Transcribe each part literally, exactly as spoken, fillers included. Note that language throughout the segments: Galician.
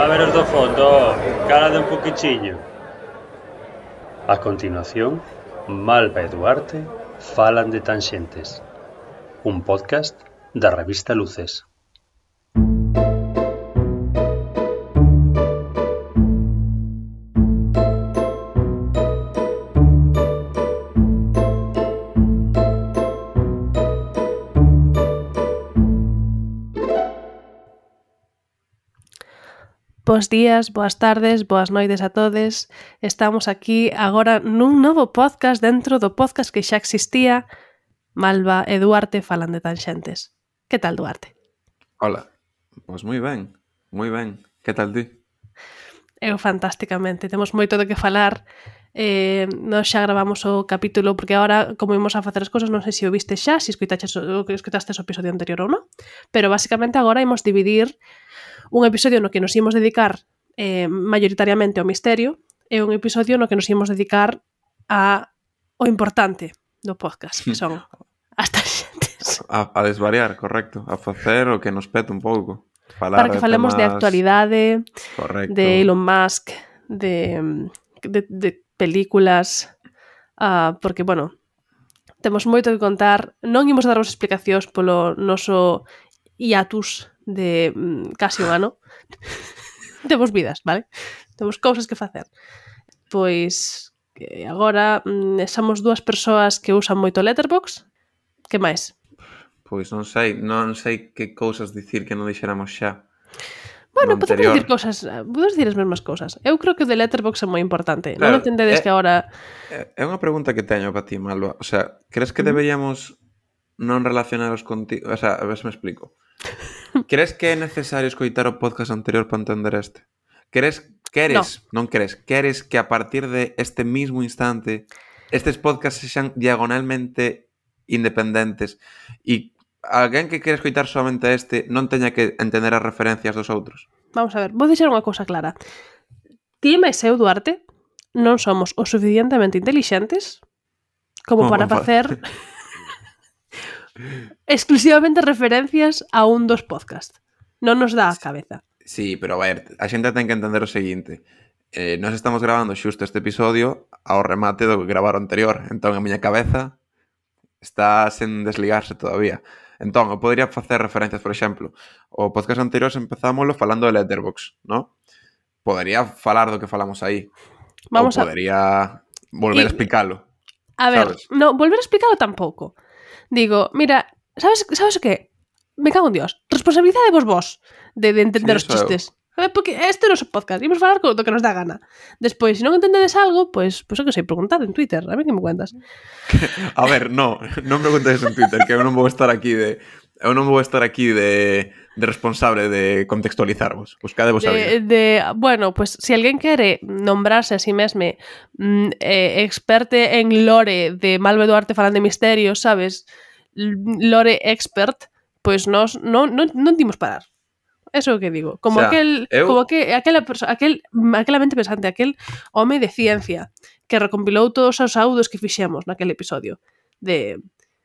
A ver os do fondo, calade un poquichiño. A continuación, Malva e Duarte falan de Tanxentes, un podcast da revista Luces. Bos días, boas tardes, boas noites a todes. Estamos aquí agora nun novo podcast dentro do podcast que xa existía. Malva e Duarte falan de Tanxentes. Que tal, Duarte? Hola, pois moi ben, moi ben. Que tal ti? Eu fantásticamente, temos moito de que falar. Eh, nós xa gravamos o capítulo porque agora, como imos a facer as cousas, non sei se o viste xa, se escoitaches o que escoitaste o episodio anterior ou non, pero basicamente agora imos dividir un episodio no que nos imos dedicar eh, mayoritariamente ao misterio e un episodio no que nos imos dedicar a o importante do podcast, que son as Tanxentes. A, a desvariar, correcto, a facer o que nos pete un pouco. Falar Para que de falemos temas... de actualidade, correcto. de Elon Musk, de, de, de películas, uh, porque, bueno, temos moito que contar. Non imos dar as explicacións polo noso hiatus de mm, casi un ano. Temos vidas, vale? Temos cousas que facer. Pois que agora mm, somos dúas persoas que usan moito Letterboxd. Que máis? Pois non sei, non sei que cousas dicir que non dixéramos xa. Bueno, No podemos anterior. dicir cousas, podemos dicir as mesmas cousas. Eu creo que o de Letterboxd é moi importante. Claro, Non entendedes é- que agora... É unha pregunta que teño para ti, Malva. O sea, crees que Ujú. deberíamos non relacionaros contigo? O sea, a ver se me explico. Crees que é necesario escoitar o podcast anterior para entender este? Crees, queres, non crees, queres que a partir de este mismo instante estes podcasts sexan diagonalmente independentes e alguén que quere escoitar solamente este non teña que entender as referencias dos outros? Vamos a ver, vou dixer unha cousa clara. Ti máis eu, Duarte, non somos o suficientemente intelixentes como Como para pa- facer exclusivamente referencias a un dos podcasts. Non nos dá a cabeza. Sí, pero a ver, a xente ten que entender o seguinte. Eh, nós estamos grabando xusto este episodio ao remate do gravar o anterior. Entón, a miña cabeza está sen desligarse todavía. Entón, eu podría facer referencias, por exemplo, o podcast anterior empezámoslo falando de Letterboxd, ¿no? Podería falar do que falamos aí. Vamos a... Ou podería volver Y- a explicalo. A ver, sabes? no, volver a explicarlo tampouco. Digo, mira, sabes, sabes o que? Me cago en Dios. Responsabilidade vos vos de, de entender Sí, os eso eu. chistes. Eh, Porque este é o noso podcast. Imos falar co do que nos dá gana. Despois, se non entendedes algo, pois, pois eu que sei, preguntad en Twitter. A mí que me cuentas. A ver, no, non me preguntes en Twitter, que eu non vou estar aquí de... Eu non vou estar aquí de, de responsable de contextualizarvos. Buscadevos a De, vida. de, bueno, pues si alguén quere nombrarse a si mesme mm, eh, experte en lore de Malva e Duarte falan de misterios, sabes? L- Lore expert, pois nos non, non, non dimos parar. Eso é o que digo. Como O sea, aquel, eu- como que aquela perso- aquel, aquela mente pensante, aquel home de ciencia que recompilou todos os audios que fixemos naquele episodio de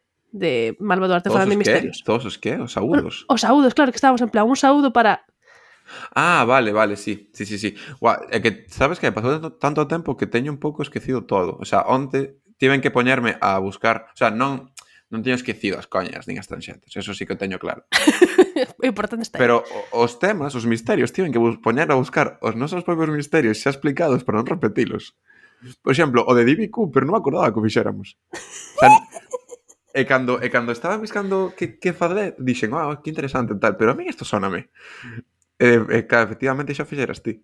de Malva e Duarte Todos falan os de que? misterios. Todos os que? Os agudos? Os audios, claro, que estábamos en plan un saúdo para Ah, vale, vale, sí, sí, sí, sí. Guau, é que, sabes que pasou tanto, tanto tempo que teño un pouco esquecido todo. O sea, onte tiven que poñerme a buscar, o sea, non non teño esquecido as coñas nin as tanxentes, eso sí que o teño claro. o importante está aí. Pero o- os temas, os misterios, tiven que bus- poñer a buscar os nosos propios misterios xa explicados para non repetilos. Por exemplo, o de D B Cooper non me acordaba que o fixéramos. O sea, e cando, e cando estaba buscando que, que fazer, dixen, ah, que interesante tal, pero a mí isto sóname. E, e claro, efectivamente xa fixeras ti.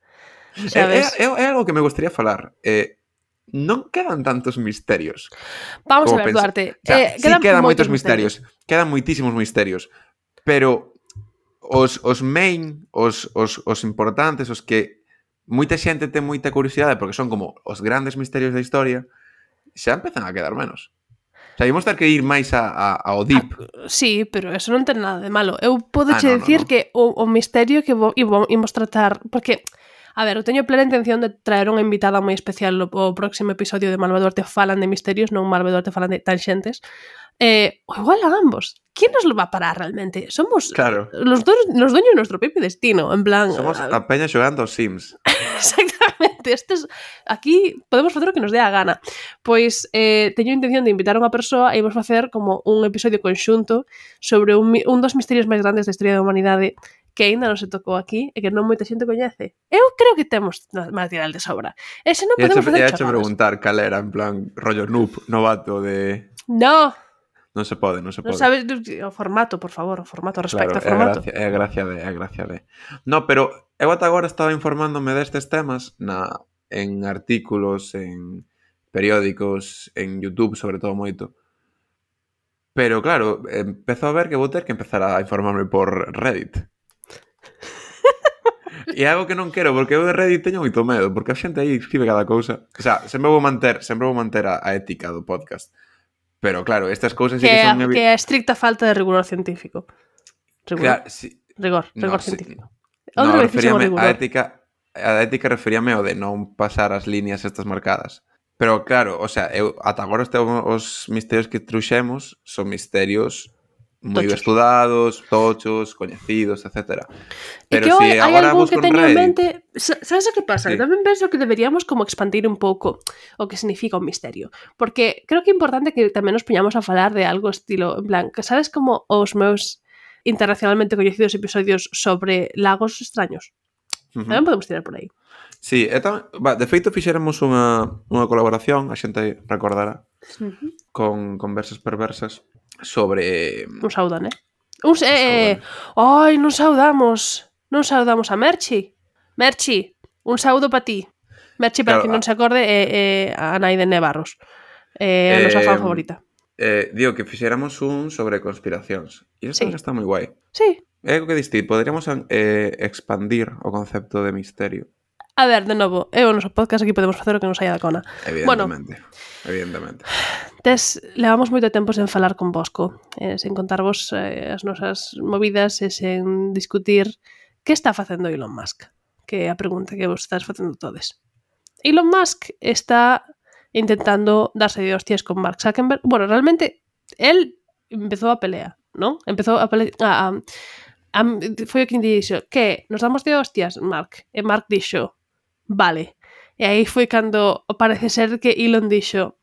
Xa É, ves. é, é algo que me gustaría falar. Eh, non quedan tantos misterios. Vamos como a ver, pensa- Duarte. O sea, eh, sí quedan moitos misterios. misterios. Quedan moitísimos misterios. Pero os, os main, os, os, os importantes, os que moita xente ten moita curiosidade porque son como os grandes misterios da historia, xa empezan a quedar menos. O sea, imos ter que ir máis a, a, ao deep. Sí, pero eso non ten nada de malo. Eu podo Ah, che no, no, dicir no. que o, o misterio que vo, ivo, imos tratar... Porque, A ver, eu teño plena intención de traer unha invitada moi especial o, o próximo episodio de Malve Duarte falan de misterios, non Malve Duarte falan de tanxentes. Eh, o igual a ambos. ¿Quién nos lo va a parar realmente? Somos Claro. los, dos, los dueños de nuestro propio destino, en plan... Somos a peña xogando aos Sims. Exactamente. Este es, aquí podemos facer o que nos dé a gana. Pois eh, teño intención de invitar a unha persoa e vamos facer como un episodio conxunto sobre un, un dos misterios máis grandes da historia da humanidade que aínda non se tocou aquí e que non moita xente coñece. Eu creo que temos material de sobra. E se non podemos facer chorradas. E hecho preguntar cal era, en plan, rollo noob, novato de... No. Non se pode, non se pode. Non sabes o formato, por favor, o formato, respecto claro, ao formato. É a gracia de, é a gracia de. No, pero eu ata agora estaba informándome destes temas na en artículos, en periódicos, en YouTube, sobre todo moito. Pero claro, empezo a ver que vou ter que empezar a informarme por Reddit. E é algo que non quero, porque eu de Reddit teño moito medo, porque a xente aí escribe cada cousa. O sea, sempre vou manter, sempre vou manter a, a ética do podcast. Pero claro, estas cousas sí que, que son... A, que é a estricta falta de rigor científico. Rigor, claro, sí. rigor, rigor no, científico. Sí. No, referíame a ética, a ética referíame ao de non pasar as líneas estas marcadas. Pero claro, o sea, eu ata agora este, os misterios que truxemos son misterios moi tochos. estudados, tochos, coñecidos, etcétera. Pero e que si hai agora algún busco que en teño Reddit... en mente... Sabes o que pasa? Sí. Que tamén penso que deberíamos como expandir un pouco o que significa un misterio. Porque creo que é importante que tamén nos poñamos a falar de algo estilo... En plan, que sabes como os meus internacionalmente coñecidos episodios sobre lagos extraños? Uh-huh. Tamén podemos tirar por aí. Sí, e tam... Va, de feito fixéramos unha, unha colaboración, a xente recordará, uh-huh. con Conversas Perversas, sobre... Un saudan, eh? Un, eh, ai, non saudamos non saudamos a Merchi. Merchi, un saudo para ti. Merchi, para claro, que non se acorde, é, é a nai de Nevarros. É a nosa fan favorita. Eh, digo que fixéramos un sobre conspiracións. E isto sí. Está moi guai. Sí. É o que diste, poderíamos eh, expandir o concepto de misterio. A ver, de novo, é o noso podcast, aquí podemos facer o que nos saia da cona. Evidentemente, bueno, evidentemente. Tes, levamos moito tempo sen falar con Bosco, eh, sen contarvos eh, as nosas movidas e sen discutir que está facendo Elon Musk, que é a pregunta que vos estás facendo todes. Elon Musk está intentando darse de hostias con Mark Zuckerberg. Bueno, realmente, él empezou a pelea, ¿no? Empezou a pelea... A, a, a, foi o que dixo, que nos damos de hostias, Mark? E Mark dixo, vale. E aí foi cando parece ser que Elon dixo,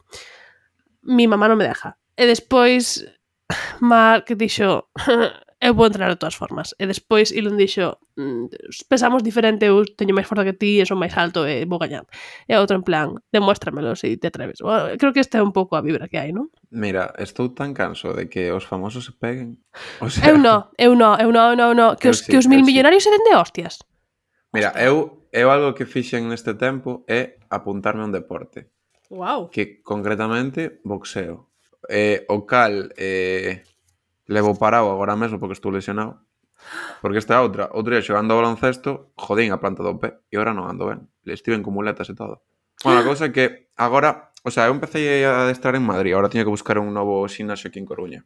mi mamá non me deja. E despois Mark dixo, eu vou entrar de todas formas. E despois Elon dixo, pensamos diferente, eu teño máis forza que ti, e son máis alto e vou gañar. E outro en plan, demuéstramelo se te atreves. Bueno, creo que esta é un pouco a vibra que hai, non? Mira, estou tan canso de que os famosos se peguen. O sea... Eu no, eu no, eu no, no, no. Que os, sí, que os mil millonarios sí. se den de hostias. Mira, eu, eu algo que fixen neste tempo é apuntarme a un deporte. Wow. Que concretamente boxeo. Eh, o cal eh, levo parado agora mesmo porque estou lesionado. Porque esta é outra. Outro día xogando ao baloncesto, jodín a planta do pé e agora non ando ben. Le estiven con muletas e todo. Bueno, a cousa é que agora, o sea, eu empecé a adestrar en Madrid, agora teño que buscar un novo ximnasio aquí en Coruña.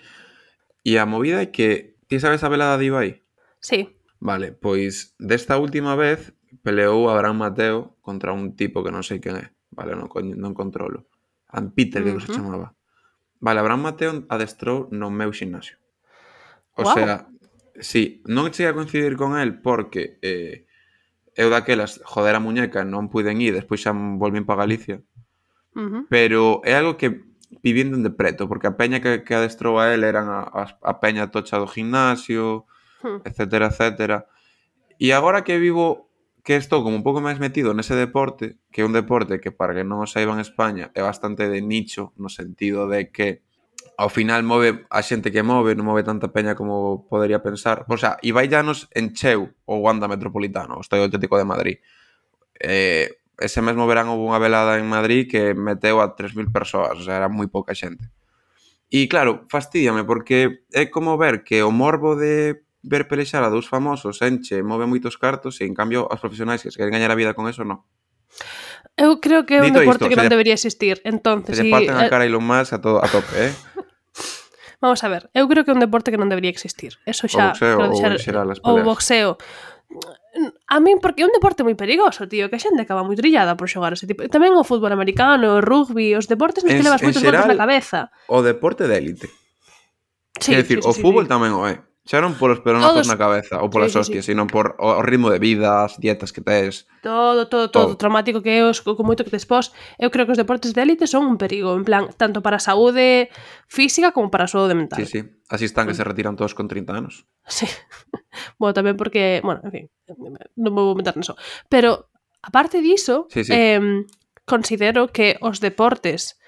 E a movida é que, ti sabes a velada de Ibai? Sí. Vale, pois desta última vez peleou Abraham Mateo contra un tipo que non sei quen é. Vale, non, non controlo. And Peter, que uh-huh. se chamaba. Vale, Abraham Mateo adestrou no meu ximnasio. O wow. sea, sí, non cheguei a coincidir con el porque eh, eu daquelas, joder a muñeca, non puiden ir, despois xa volvín para Galicia. Uh-huh. Pero é algo que vivindo de preto, porque a peña que, que adestrou a él eran a, a, a peña tocha do gimnasio, uh-huh. etcétera, etcétera. E agora que vivo, que estou como un pouco máis metido nese deporte, que é un deporte que, para que non o saiban en España, é bastante de nicho, no sentido de que ao final move a xente que move, non move tanta peña como podería pensar. O sea, Ibai Llanos encheu o Wanda Metropolitano, o Estadio Atlético de Madrid. Eh, ese mesmo verán houve unha velada en Madrid que meteu a tres mil persoas, o sea, era moi pouca xente. E claro, fastídiame, porque é como ver que o morbo de ver pelexar a dous famosos enche, move moitos cartos, e en cambio os profesionais que se queren gañar a vida con eso, non. Eu creo que é un Dito deporte isto, que non lle, debería existir. Entonces, se lle parten a cara a Elon Musk a, todo, a tope, eh? Vamos a ver, eu creo que é un deporte que non debería existir. Eso xa... O boxeo, ou en xeral as peleas. O boxeo. A min, porque é un deporte moi perigoso, tío, que a xente acaba moi trillada por xogar ese tipo. Tamén o fútbol americano, o rugby, os deportes nos que levas moitos golpes na cabeza. O deporte de élite. Sí, Quer dicir, sí, sí, o fútbol sí, sí. tamén o é. Xa non polos pelonazos Todos... na cabeza ou polas sí, sí, hostias, sí. sino por o ritmo de vida, as dietas que tes. Todo, todo, todo, todo. Traumático que é, os, con moito que tes pos. Eu creo que os deportes de élite son un perigo, en plan, tanto para a saúde física como para a saúde mental. Sí, sí. Así están que mm. se retiran todos con trinta anos. Sí. Bueno, tamén porque, bueno, en fin, non me vou meter neso. Pero, aparte diso, sí, sí. Eh, considero que os deportes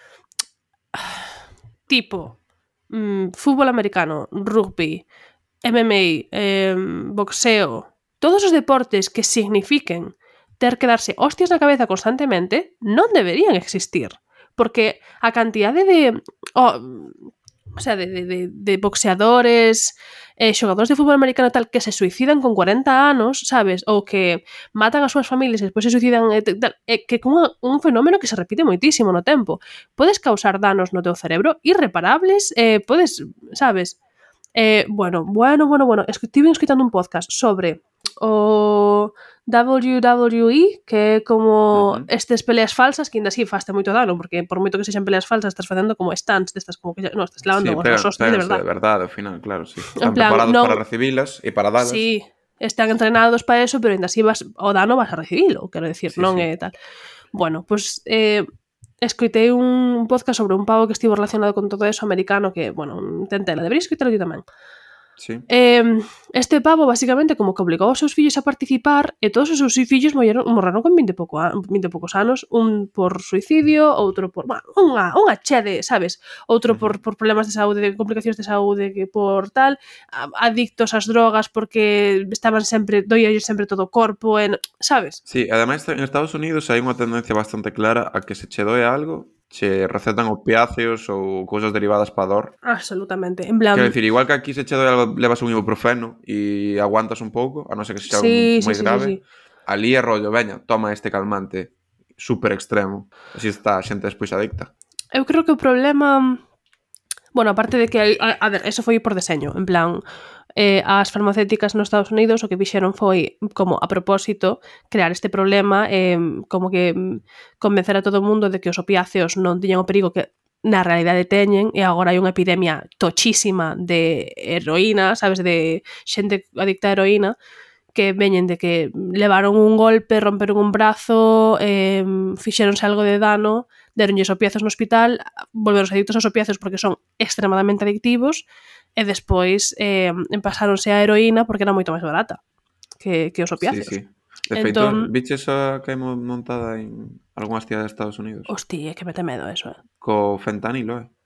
tipo mmm, fútbol americano, rugby, M M A, eh, boxeo, todos os deportes que signifiquen ter que darse hostias na cabeza constantemente non deberían existir. Porque a cantidade de... Oh, o sea, de, de, de boxeadores, eh, xogadores de fútbol americano tal que se suicidan con cuarenta anos, sabes? Ou que matan as súas familias e despois se suicidan, eh, tal, eh, que é un, un fenómeno que se repite moitísimo no tempo. Podes causar danos no teu cerebro irreparables, eh, podes, sabes? Eh, bueno, bueno, bueno, bueno, estive escutando un podcast sobre o W W E, que é como uh-huh. estes peleas falsas que ainda así faste moito dano, porque por moito que sexan peleas falsas estás facendo como stunts destas, como que no, estás lavando sí, pegan, os hostias de verdade. de verdade, ao final, claro, sí. Están plan, preparados no, para recibilas e para dalas. Sí, están entrenados para eso, pero ainda así vas, o dano vas a recibilo, quero decir, sí, non é sí. tal. Bueno, pois pues, eh, escoitei un podcast sobre un pavo que estivo relacionado con todo eso americano que, bueno, tentela, debería escoitelo ti tamén. Sí. Eh, este pavo, basicamente, como que obligou aos seus fillos a participar e todos os seus fillos morreron, morreron con vinte, pouco, vinte poucos anos, un por suicidio, outro por... Bueno, unha, unha che de, sabes? Outro uh-huh. por, por problemas de saúde, de complicacións de saúde, que por tal, adictos ás drogas porque estaban sempre, doíalles sempre todo o corpo, en, sabes? Sí, ademais en Estados Unidos hai unha tendencia bastante clara a que se che doe algo, che recetan opiáceos ou cousas derivadas pa dor. Absolutamente, en plan... Quero dicir, igual que aquí se che doe algo, levas un ibuprofeno e aguantas un pouco, a non ser que sexa sí, moi sí, grave, sí, sí. Ali é rollo, veña, toma este calmante super extremo, así está a xente despois adicta. Eu creo que o problema... Bueno, aparte de que, a, a ver, eso foi por deseño, en plan, eh, as farmacéuticas nos Estados Unidos o que fixeron foi, como a propósito, crear este problema, eh, como que convencer a todo o mundo de que os opiáceos non tiñan o perigo que na realidade teñen, e agora hai unha epidemia tochísima de heroína, sabes, de xente adicta a heroína, que veñen de que levaron un golpe, romperon un brazo, eh, fixeronse algo de dano, deronlles opiáceos no hospital, volveronse adictos aos opiáceos porque son extremadamente adictivos, e despois eh, pasáronse a heroína porque era moito máis barata que, que os opiáceos. Sí, sí. De feito, entón, viches a que hai montada en algunhas cidades de Estados Unidos? Hostia, que mete medo eso, eh. Co fentanilo, eh?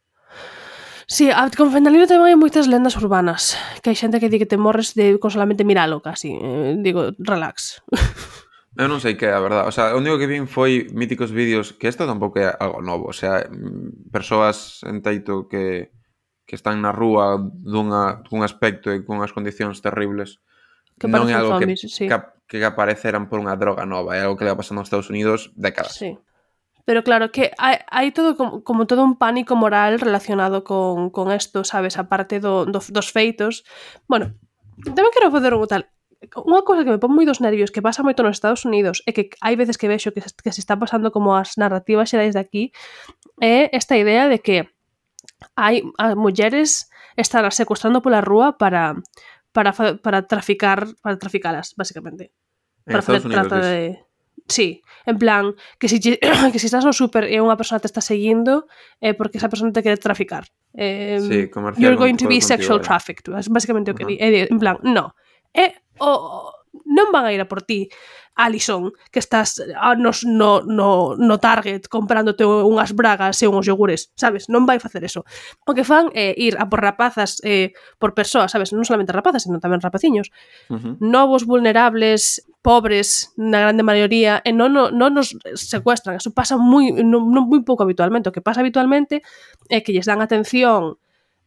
Sí, con fentanilo tamén hai moitas lendas urbanas, que hai xente que di que te morres de, con solamente miralo, casi. Eh, digo, relax. Eu non sei que é a verdade. O sea, o único que vin foi míticos vídeos, que isto tampouco é algo novo. O sea, persoas en teito que, que están na rúa dunha, dun aspecto e con as condicións terribles. Que non é algo zombies, que, sí. que, que apareceran por unha droga nova. É algo que leva pasando nos Estados Unidos décadas. Sí. Pero claro, que hai, hai todo como, como todo un pánico moral relacionado con, con esto, sabes? Aparte do, do, dos feitos. Bueno, tamén quero fazer un tal... Unha cosa que me pon moi dos nervios, que pasa moito nos Estados Unidos, e que hai veces que vexo que se, que se está pasando como as narrativas xerais de aquí, é esta idea de que hai as mulleres están secuestrando pola rúa para para para traficar, para traficalas, basicamente. En para facer trata de... Sí, en plan, que si, que si estás no súper e unha persona te está seguindo é eh, porque esa persona te quere traficar. Eh, sí, comercial. You're going to be sexual trafficked. Basicamente o que uh-huh. di. En plan, no. É o... non van a ir a por ti, Alison, que estás a, nos, no, no, no Target comprándote unhas bragas e unhos yogures, sabes? Non vai facer eso. O que fan é ir a por rapazas, eh, por persoas, sabes? Non solamente rapazas, sino tamén rapaciños. Uh-huh. Novos, vulnerables, pobres, na grande maioría, e non, non, non nos secuestran. Eso pasa moi, non, non moi pouco habitualmente. O que pasa habitualmente é que lles dan atención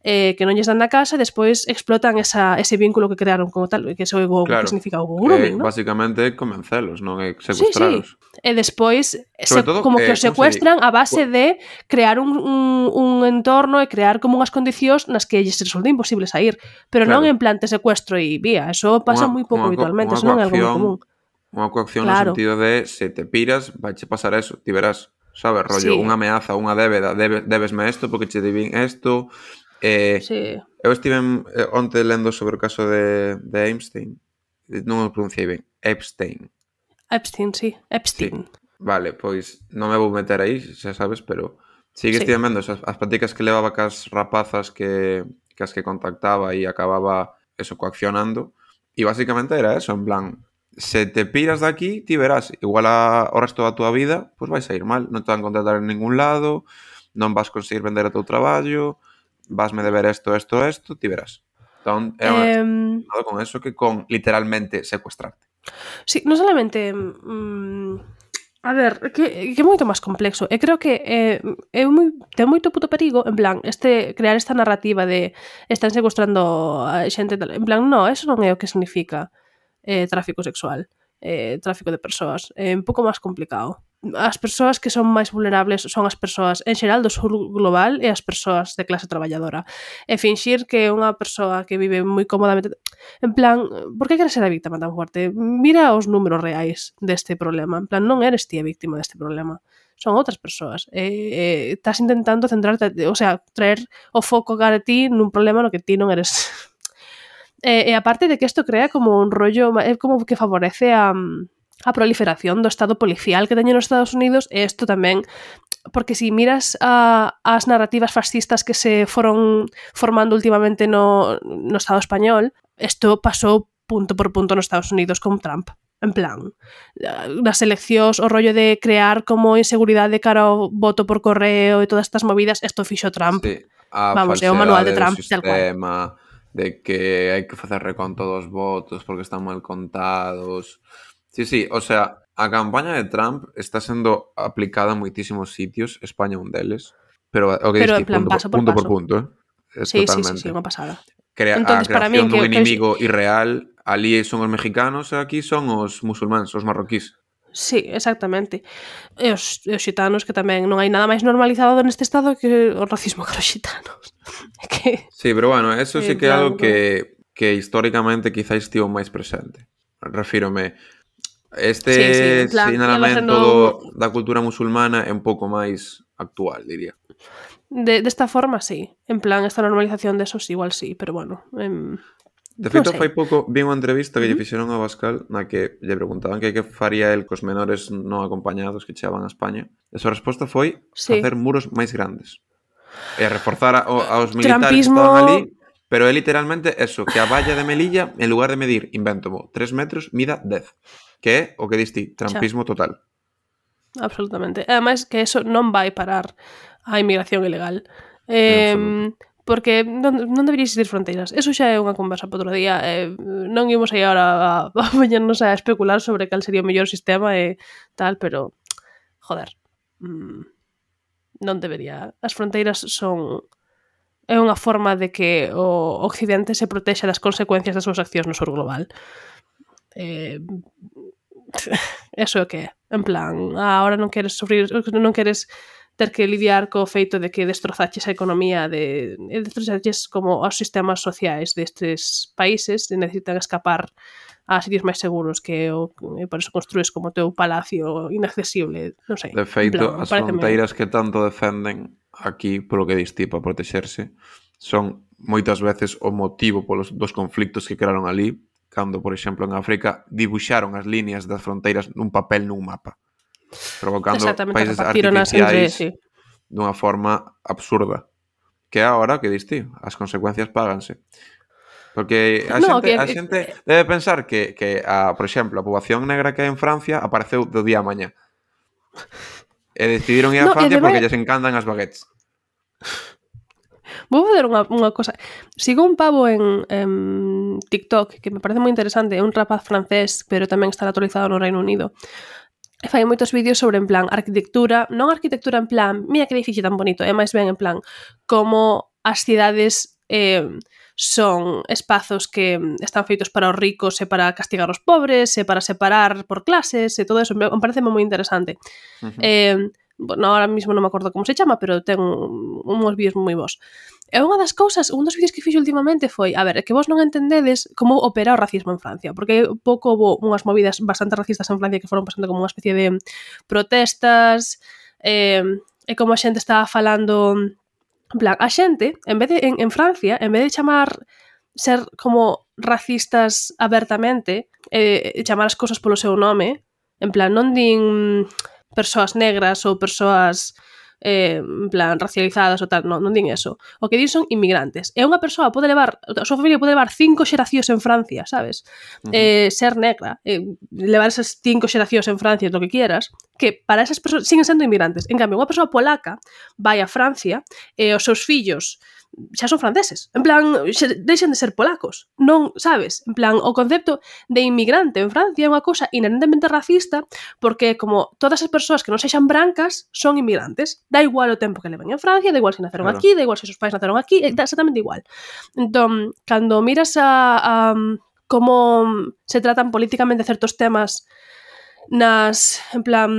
eh, que non lles dan na casa, despois explotan esa, ese vínculo que crearon como tal, que eso é o Claro. que significa o grooming, Eh, non? Basicamente convencelos, non é Sí, sí. secuestralos. E despois se, todo, como que eh, os como se secuestran di? a base de crear un, un, un entorno e crear como unhas condicións nas que lles resulta imposible sair. Pero non Claro. en plan te secuestro e vía. Eso pasa Unha- moi pouco unha co- habitualmente, unha eso non é algo moi común. coacción Unha coacción no Claro. sentido de se te piras, vaiche pasar eso, ti verás, sabes, rollo, Sí. unha ameaza, unha débeda, debe, debesme isto porque che debín isto. Eh, Sí. Eu estive eh, onte lendo sobre o caso de, de Epstein, non o pronunciei ben, Epstein. Epstein, sí. Epstein. Sí. Vale, pois non me vou meter aí, xa sabes, pero sí que Sí. estive vendo as, as prácticas que levaba cas rapazas que, cas que contactaba e acababa eso coaccionando, e basicamente era eso, en plan, se te piras de aquí, ti verás, igual a, o resto da tua vida, pois vais a ir mal, non te van a contratar en ningún lado, non vas conseguir vender o teu traballo, vasme deber esto, esto, esto, ti verás. Entón, é Eh, nada con eso que con literalmente secuestrarte. sí, non solamente... Mm, a ver, que, que é moito máis complexo. E creo que eh, é moi, ten moito puto perigo, en plan, este crear esta narrativa de están secuestrando a xente, tal, en plan, no, eso non é o que significa eh, tráfico sexual, eh, tráfico de persoas. É un pouco máis complicado. As persoas que son máis vulnerables son as persoas, en xeral, do sur global e as persoas de clase traballadora. E finxir que unha persoa que vive moi cómodamente... En plan, por que queres ser a víctima tan fuerte? Mira os números reais deste problema. En plan, non eres ti a víctima deste problema. Son outras persoas. E, e estás intentando centrarte, o sea, traer o foco cara a ti nun problema no que ti non eres... E, e aparte de que isto crea como un rollo, é como que favorece a, a proliferación do estado policial que teñen nos Estados Unidos, e isto tamén, porque si miras a, as narrativas fascistas que se foron formando últimamente no, no Estado español, isto pasou punto por punto nos Estados Unidos con Trump. En plan, nas eleccións, o rollo de crear como inseguridade cara ao voto por correo e todas estas movidas, isto fixo Trump. Sí, a Vamos, é o manual de Trump, do tal cual. sistema, de que hai que facer reconto dos votos porque están mal contados. Sí, sí, o sea, a campaña de Trump está sendo aplicada en moitísimos sitios, España un deles, pero o que Pero diste, en plan, punto, paso por punto por paso. punto, eh? Es Sí, sí, sí, totalmente. sí, unha pasada. Crea, Entonces, a para creación min, dun que- que- enemigo irreal, ali son os mexicanos e aquí son os musulmáns, os marroquís. Sí, exactamente. E os, e os xitanos, que tamén non hai nada máis normalizado neste estado que o racismo con os xitanos. É que... Sí, pero bueno, eso sí En que é algo plan, que, que históricamente quizá estivo máis presente. Refírome, este Sí, sí, en plan, sinalamento leva do, sendo da cultura musulmana é un pouco máis actual, diría. De, desta forma, sí. En plan, esta normalización de esos igual sí, pero bueno... Em... De feito, sei. fai pouco vi unha entrevista que lle Ujú. fixeron a Abascal na que lle preguntaban que que faría el cos menores non acompañados que chegaban a España. E a súa resposta foi Sí. facer muros máis grandes. E reforzar a, o- aos militares Trampismo- que estaban ali, pero é literalmente eso, que a valla de Melilla, en lugar de medir, invéntomo, tres metros, mida dez. Que é o que diste, trampismo total. Absolutamente. Ademais que eso non vai parar a inmigración ilegal. En Eh, porque non, non debería existir fronteiras. Eso xa é unha conversa para outro día. Eh, non imos aí agora a, a poñernos a especular sobre cal sería o mellor sistema e tal, pero joder. Mm, non debería. As fronteiras son é unha forma de que o Occidente se protexa das consecuencias das súas accións no sur global. Eh, eso é o que é. En plan, ah, ahora non queres sufrir, non queres ter que lidiar co feito de que destrozaches a economía de, e destrozaches como os sistemas sociais destes países e necesitan escapar a sitios máis seguros que o, e por eso construes como o teu palacio inaccesible, non sei. De feito, en plan, as paréceme- fronteiras que tanto defenden aquí, polo que diste para protegerse, son moitas veces o motivo polos dos conflictos que crearon ali, cando, por exemplo, en África dibuixaron as líneas das fronteiras nun papel nun mapa, provocando Exactamente, países repartíronas entre, artificiais sí. dunha forma absurda. Que agora, que diste, as consecuencias páganse. Porque a No, xente, que- a xente debe pensar que, que a, por exemplo, a poboación negra que hai en Francia apareceu do día a mañá. E decidiron ir a No, e Francia debe- porque lles encantan as baguettes. Vou fazer unha, unha cosa. Sigo un pavo en, en TikTok que me parece moi interesante. É un rapaz francés, pero tamén está naturalizado no Reino Unido. E fai moitos vídeos sobre, en plan, arquitectura. Non arquitectura en plan, mira que edificio tan bonito. É máis ben en plan, como as cidades eh, son espazos que están feitos para os ricos e para castigar os pobres e para separar por clases e todo eso, me parece moi interesante. Uh-huh. Eh, bueno, ahora mismo non me acordo como se chama, pero ten uns vídeos moi bons. E unha das cousas, un dos vídeos que fixo últimamente foi, a ver, que vos non entendedes como opera o racismo en Francia, porque pouco houve unhas movidas bastante racistas en Francia que foron pasando como unha especie de protestas, eh, e como a xente estaba falando, en plan, a xente, en vez de, en, en Francia, en vez de chamar, ser como racistas abertamente, eh, chamar as cousas polo seu nome, en plan, non din persoas negras ou persoas eh, en plan, racializadas ou tal, non, non din eso. O que din son inmigrantes. E unha persoa pode levar, a súa familia pode levar cinco xeracións en Francia, sabes? Uh-huh. Eh, ser negra, eh, levar esas cinco xeracións en Francia, lo que quieras, que para esas persoas siguen sendo inmigrantes. En cambio, unha persoa polaca vai a Francia e os seus fillos xa son franceses. En plan, deixen de ser polacos. Non, sabes? En plan, o concepto de inmigrante en Francia é unha cousa inherentemente racista porque como todas as persoas que non sexan brancas son inmigrantes. Da igual o tempo que leven en Francia, da igual se naceron claro. aquí, da igual se os pais naceron aquí, da exactamente igual. Entón, cando miras a, a como se tratan políticamente certos temas nas, en plan...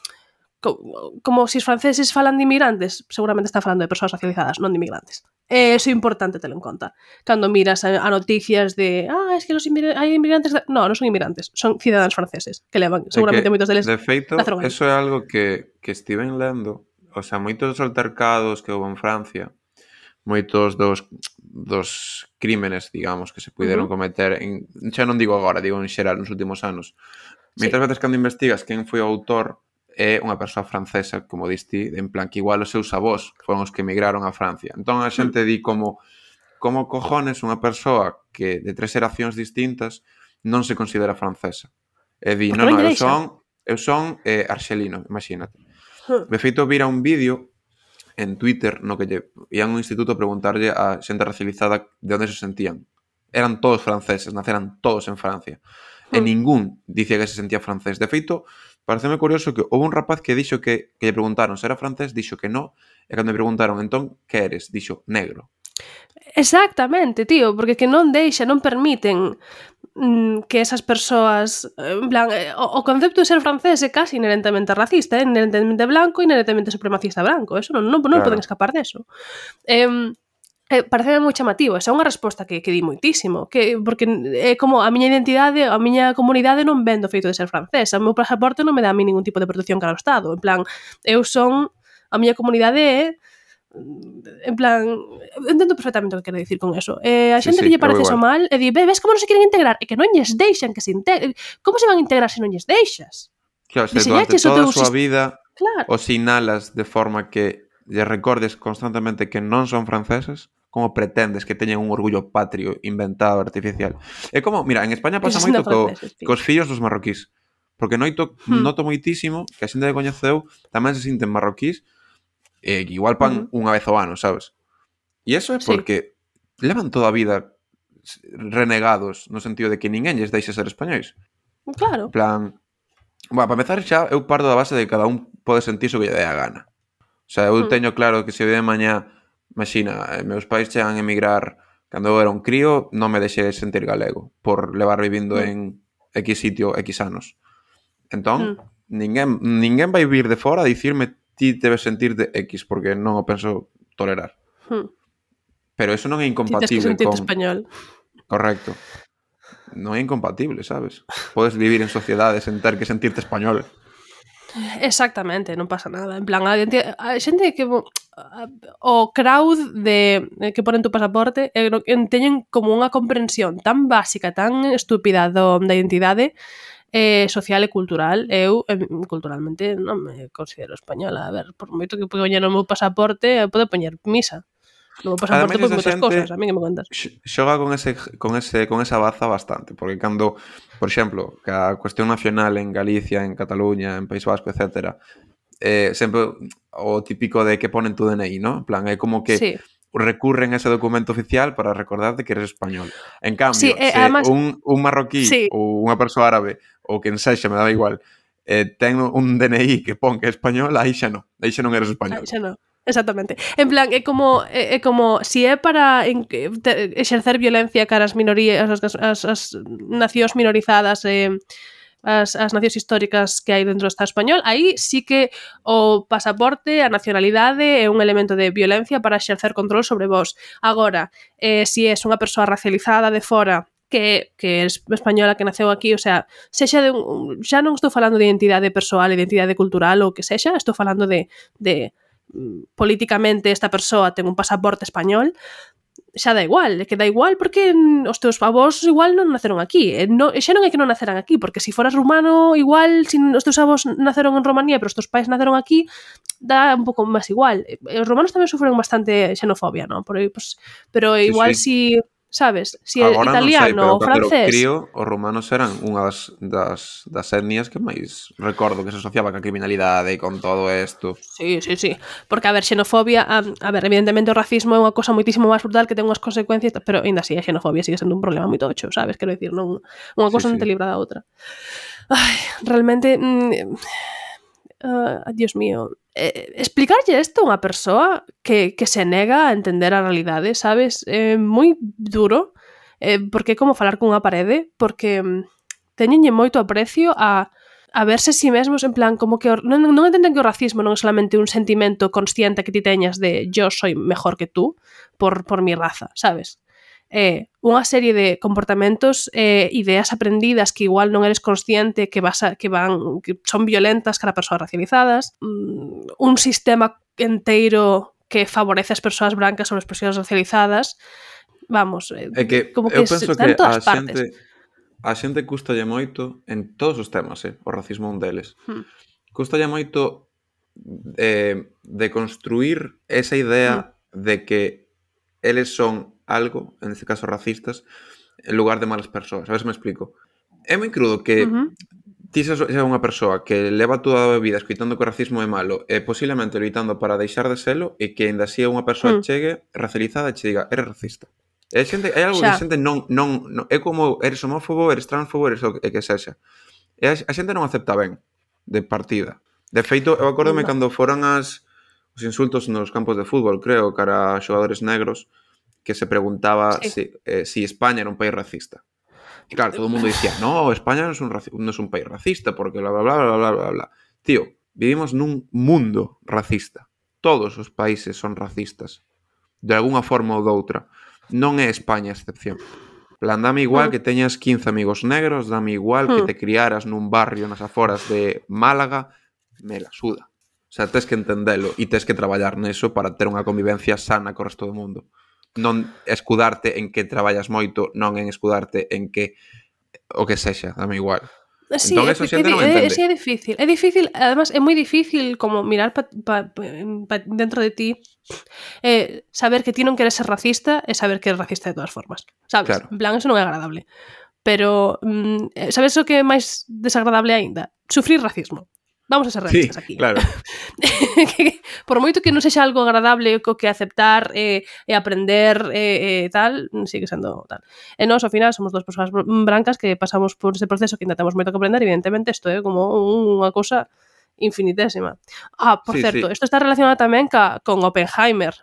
Como, como se os franceses falan de inmigrantes, seguramente está falando de persoas racializadas, non de inmigrantes. E iso é importante telo en conta. Cando miras a, a noticias de ah, es que los inmigrantes, hai inmigrantes... De... No, non son inmigrantes, son cidadáns franceses, que levan, seguramente que, moitos deles... De feito, eso é algo que, que estiven lendo, o sea, moitos dos altercados que houve en Francia, moitos dos, dos crímenes, digamos, que se puderon uh-huh. cometer, en, xa non digo agora, digo en xeral, nos últimos anos. Moitas sí. veces cando investigas quen foi o autor, é unha persoa francesa, como diste, en plan que igual os seus avós foron os que emigraron a Francia. Entón a xente di como como cojones unha persoa que de tres xeracións distintas non se considera francesa. E di, non, non, eu son eu son eh, arxelino, imagínate. De feito, vira un vídeo en Twitter no que lle ian a un instituto a preguntarlle a xente racializada de onde se sentían. Eran todos franceses, naceran todos en Francia. E ningún dicía que se sentía francés. De feito, pareceme curioso que houve un rapaz que dixo que, que lle preguntaron se era francés, dixo que no, e cando me preguntaron, entón, que eres? Dixo, negro. Exactamente, tío, porque que non deixa, non permiten mm, que esas persoas, en plan, o, o concepto de ser francés é casi inherentemente racista, é inherentemente blanco e inherentemente supremacista branco, eso non, non, non claro. poden escapar deso. Eh, Eh, parece moi chamativo, esa é unha resposta que, que di moitísimo, que, porque é como a miña identidade, a miña comunidade non ven do feito de ser francesa, o meu pasaporte non me dá a mí ningún tipo de protección cara ao Estado, en plan, eu son, a miña comunidade é, en plan, entendo perfectamente o que quero dicir con eso. Eh, a xente sí, sí, que lle parece eso mal, e di, ves como non se queren integrar, e que non lles deixan que se integren, como se van a integrar se non lles deixas? Claro, se durante toda a súa vida claro. os sinalas de forma que lle recordes constantemente que non son franceses, como pretendes que teñen un orgullo patrio inventado, artificial. É como, mira, en España pasa moito co, cos fillos dos marroquís, porque noito, hmm. noto moitísimo que a xente que coñeceu tamén se sinten marroquís e igual pan uh-huh. unha vez ao ano, sabes? E iso é porque sí. levan toda a vida renegados no sentido de que ninguén lles deixa ser españois. Claro. En plan, bueno, para empezar xa eu parto da base de que cada un pode sentir o que lle dé a gana. O sea, eu hmm. teño claro que se de mañá imagina, meus pais chegan a emigrar cando eu era un crío, non me deixei de sentir galego por levar vivindo mm. en X sitio X anos. Entón, mm. ninguén, ninguén vai vir de fora a dicirme ti debes sentir de X porque non o penso tolerar. Mm. Pero eso non é incompatible ti tens que sentirte con... español. Correcto. Non é incompatible, sabes? Podes vivir en sociedade sen ter que sentirte español. Exactamente, non pasa nada. En plan, a, a xente que o crowd de que ponen tu pasaporte eh, teñen como unha comprensión tan básica, tan estúpida do, da identidade eh, social e cultural. Eu, eh, culturalmente, non me considero española. A ver, por moito que poñer no meu pasaporte, eu podo poñer misa. No meu pasaporte pois moitas cosas, a mí que me contas. Xoga con ese, con ese con esa baza bastante, porque cando, por exemplo, que a cuestión nacional en Galicia, en Cataluña, en País Vasco, etcétera, eh, sempre o típico de que ponen tu D N I, ¿no? En plan, é como que sí. recurren a ese documento oficial para recordarte que eres español. En cambio, sí, eh, se además, un, un marroquí sí. ou unha persoa árabe, ou quen sexa, me dá igual, eh, ten un D N I que pon que é español, aí xa non, aí xa non eres español. Aí xa non. Exactamente. En plan, é como é, é como si é para en, te, exercer violencia cara as minorías, as, as, as nacións minorizadas e eh, as, as nacións históricas que hai dentro do Estado español, aí sí que o pasaporte, a nacionalidade é un elemento de violencia para exercer control sobre vos. Agora, eh, si és unha persoa racializada de fora que, que é española, que naceu aquí, o sea, sexa de un, xa non estou falando de identidade persoal, identidade cultural ou que sexa, estou falando de, de políticamente esta persoa ten un pasaporte español, xa dá igual, é que dá igual porque os teus avós igual non naceron aquí, e non, xa non é que non naceran aquí, porque se si foras rumano igual, se si os teus avós naceron en Rumanía pero os teus pais naceron aquí, dá un pouco máis igual. Os romanos tamén sufren bastante xenofobia, non? Por aí, pues, pero igual sí, si sabes, si é italiano ou francés. Crío, os romanos eran unha das, das, das etnias que máis recordo que se asociaba ca criminalidade e con todo isto. Sí, sí, sí. Porque, a ver, xenofobia, a, a ver, evidentemente o racismo é unha cosa moitísimo máis brutal que ten unhas consecuencias, pero ainda así a xenofobia sigue sendo un problema moi tocho, sabes? Quero dicir, non, unha cosa sí, non te sí. libra da outra. Ai, realmente... Mm, Uh, Dios mío, eh, explicarlle isto a unha persoa que, que se nega a entender a realidade, sabes? É eh, moi duro, eh, porque é como falar cunha parede, porque mm, teñenlle moito aprecio a, a verse si mesmos en plan, como que non, non entenden que o racismo non é solamente un sentimento consciente que ti teñas de yo soy mejor que tú por, por mi raza, sabes? É eh, unha serie de comportamentos e eh, ideas aprendidas que igual non eres consciente que vas a, que van que son violentas cara a persoas racializadas, mm, un sistema enteiro que favorece as persoas brancas sobre as persoas racializadas. Vamos, eh, é que como que eu penso está en todas a partes. Xente, a xente custalle moito en todos os temas, eh, o racismo un deles. Hmm. Custalle moito eh, de construir esa idea hmm. de que eles son algo, en este caso racistas, en lugar de malas persoas. A ver se me explico. É moi crudo que uh-huh. ti xa unha persoa que leva toda a vida escoitando que o racismo é malo e posiblemente loitando para deixar de selo e que ainda así unha persoa uh-huh. chegue racializada e che diga, eres racista. E xente, hai algo xa. que xente non, non, non... É como eres homófobo, eres transfobo, eres o que, que sexa. E a, a xente non acepta ben de partida. De feito, eu acórdome uh-huh. cando foran as os insultos nos campos de fútbol, creo, cara a xogadores negros, que se preguntaba sí. si, eh, si España era un país racista. Y claro, todo el mundo decía, no, España no es un, raci- no es un país racista, porque bla, bla, bla, bla, bla, bla, bla. Tío, vivimos nun mundo racista. Todos os países son racistas. De alguna forma ou doutra. Non é España a excepción. Plan, dame igual mm. que teñas quince amigos negros, dame igual mm. que te criaras nun barrio nas aforas de Málaga, me la suda. O sea, tes que entendelo e tes que traballar neso para ter unha convivencia sana co resto do mundo. Non escudarte en que traballas moito, non en escudarte en que o que sexa, dame igual. Sí, entón, eso xente non entende. Sí, é difícil. É difícil, además, é moi difícil como mirar pa, pa, pa dentro de ti eh, saber que ti non queres ser racista e saber que eres racista de todas formas. Sabes? Claro. En plan, eso non é agradable. Pero, mm, sabes o que é máis desagradable aínda? Sufrir racismo. Vamos a ser realistas sí, aquí. Claro. Por moito que non sexa algo agradable co que aceptar e, e aprender e, e tal, sigue sendo tal. E nós, ao final, somos dos persoas brancas que pasamos por ese proceso que ainda temos moito que aprender, evidentemente, isto é como unha cosa infinitésima. Ah, por sí, certo, isto sí. está relacionado tamén ca, con Oppenheimer.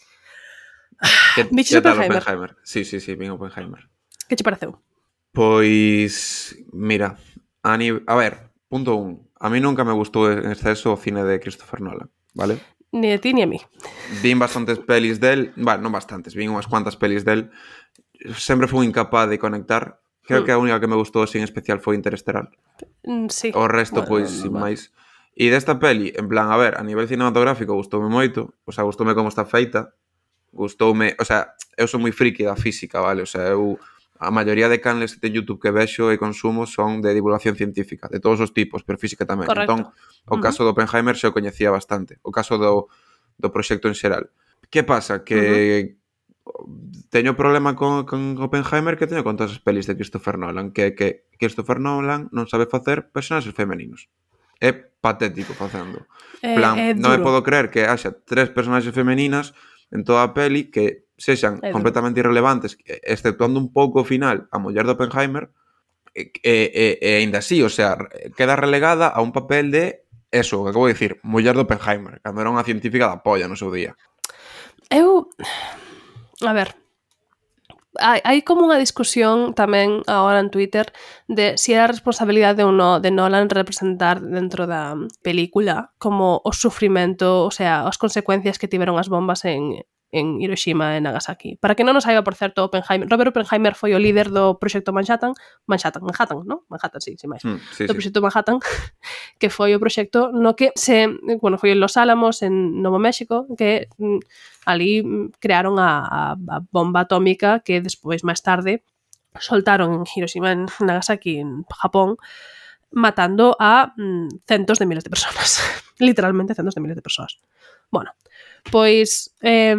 Viches Oppenheimer? Oppenheimer? Sí, sí, sí, vin Oppenheimer. Que che pareceu? Pois, mira, a, nive... a ver, punto un. A mí nunca me gustou en exceso o cine de Christopher Nolan, vale? Ni a ti ni a mí. Vin bastantes pelis del, bueno, non bastantes, vin unhas cuantas pelis del. Sempre fui incapaz de conectar. Creo mm. que a única que me gustou así en especial foi Interestelar. Mm, sí. O resto, bueno, pois, no, no, sin no, máis. E desta peli, en plan, a ver, a nivel cinematográfico gustoume moito, o sea, gustoume como está feita, gustoume, o sea, eu sou moi friki da física, vale? O sea, eu... A maioría de canles de YouTube que vexo e consumo son de divulgación científica, de todos os tipos, pero física tamén. Correcto. Entón, o uh-huh. caso do Oppenheimer se o coñecía bastante. O caso do, do proxecto en xeral. Que pasa? Que uh-huh. teño problema con, con Oppenheimer que teño con todas as pelis de Christopher Nolan, que, que Christopher Nolan non sabe facer personaxes femeninos. É patético facendo. Eh, plan, eh, non me podo creer que haxa tres personaxes femeninas en toda a peli que sexan é completamente duro. Irrelevantes, exceptuando un pouco o final a muller de Oppenheimer, e, e, e ainda así, o sea, queda relegada a un papel de eso, o que acabo de dicir, muller de Oppenheimer, cando era unha científica da polla no seu día. Eu... A ver... Hai, hai como unha discusión tamén agora en Twitter de si era responsabilidade ou non de Nolan representar dentro da película como o sufrimento, o sea, as consecuencias que tiveron as bombas en, en Hiroshima e Nagasaki. Para que non nos saiba, por certo, Oppenheimer, Robert Oppenheimer foi o líder do proxecto Manhattan, Manhattan, Manhattan, non? Manhattan, sí, sin máis. Mm, sí, do sí. proxecto Manhattan, que foi o proxecto no que se, bueno, foi en Los Álamos, en Novo México, que ali crearon a, a, a bomba atómica que despois, máis tarde, soltaron en Hiroshima, en Nagasaki, en Japón, matando a mm, centos de miles de personas. Literalmente centos de miles de persoas. Bueno, pois eh,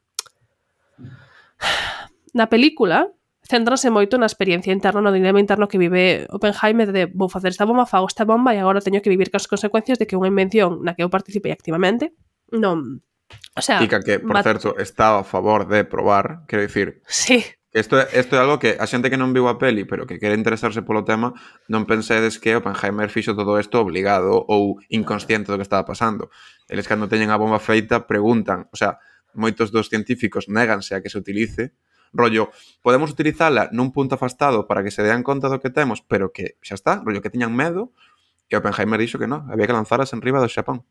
na película céntranse moito na experiencia interna, no dilema interno que vive Oppenheimer de vou facer esta bomba, fago esta bomba e agora teño que vivir cas consecuencias de que unha invención na que eu participei activamente non... O sea, Tica que, por mat... certo, estaba a favor de probar, quero dicir... Sí. Isto é, isto é algo que a xente que non viu a peli, pero que quere interesarse polo tema, non pensedes que Oppenheimer fixo todo isto obligado ou inconsciente do que estaba pasando. Eles, cando teñen a bomba feita, preguntan, o sea, moitos dos científicos néganse a que se utilice, rollo, podemos utilizala nun punto afastado para que se dean conta do que temos, pero que xa está, rollo, que tiñan medo, e Oppenheimer dixo que non, había que lanzalas en riba do Xapón.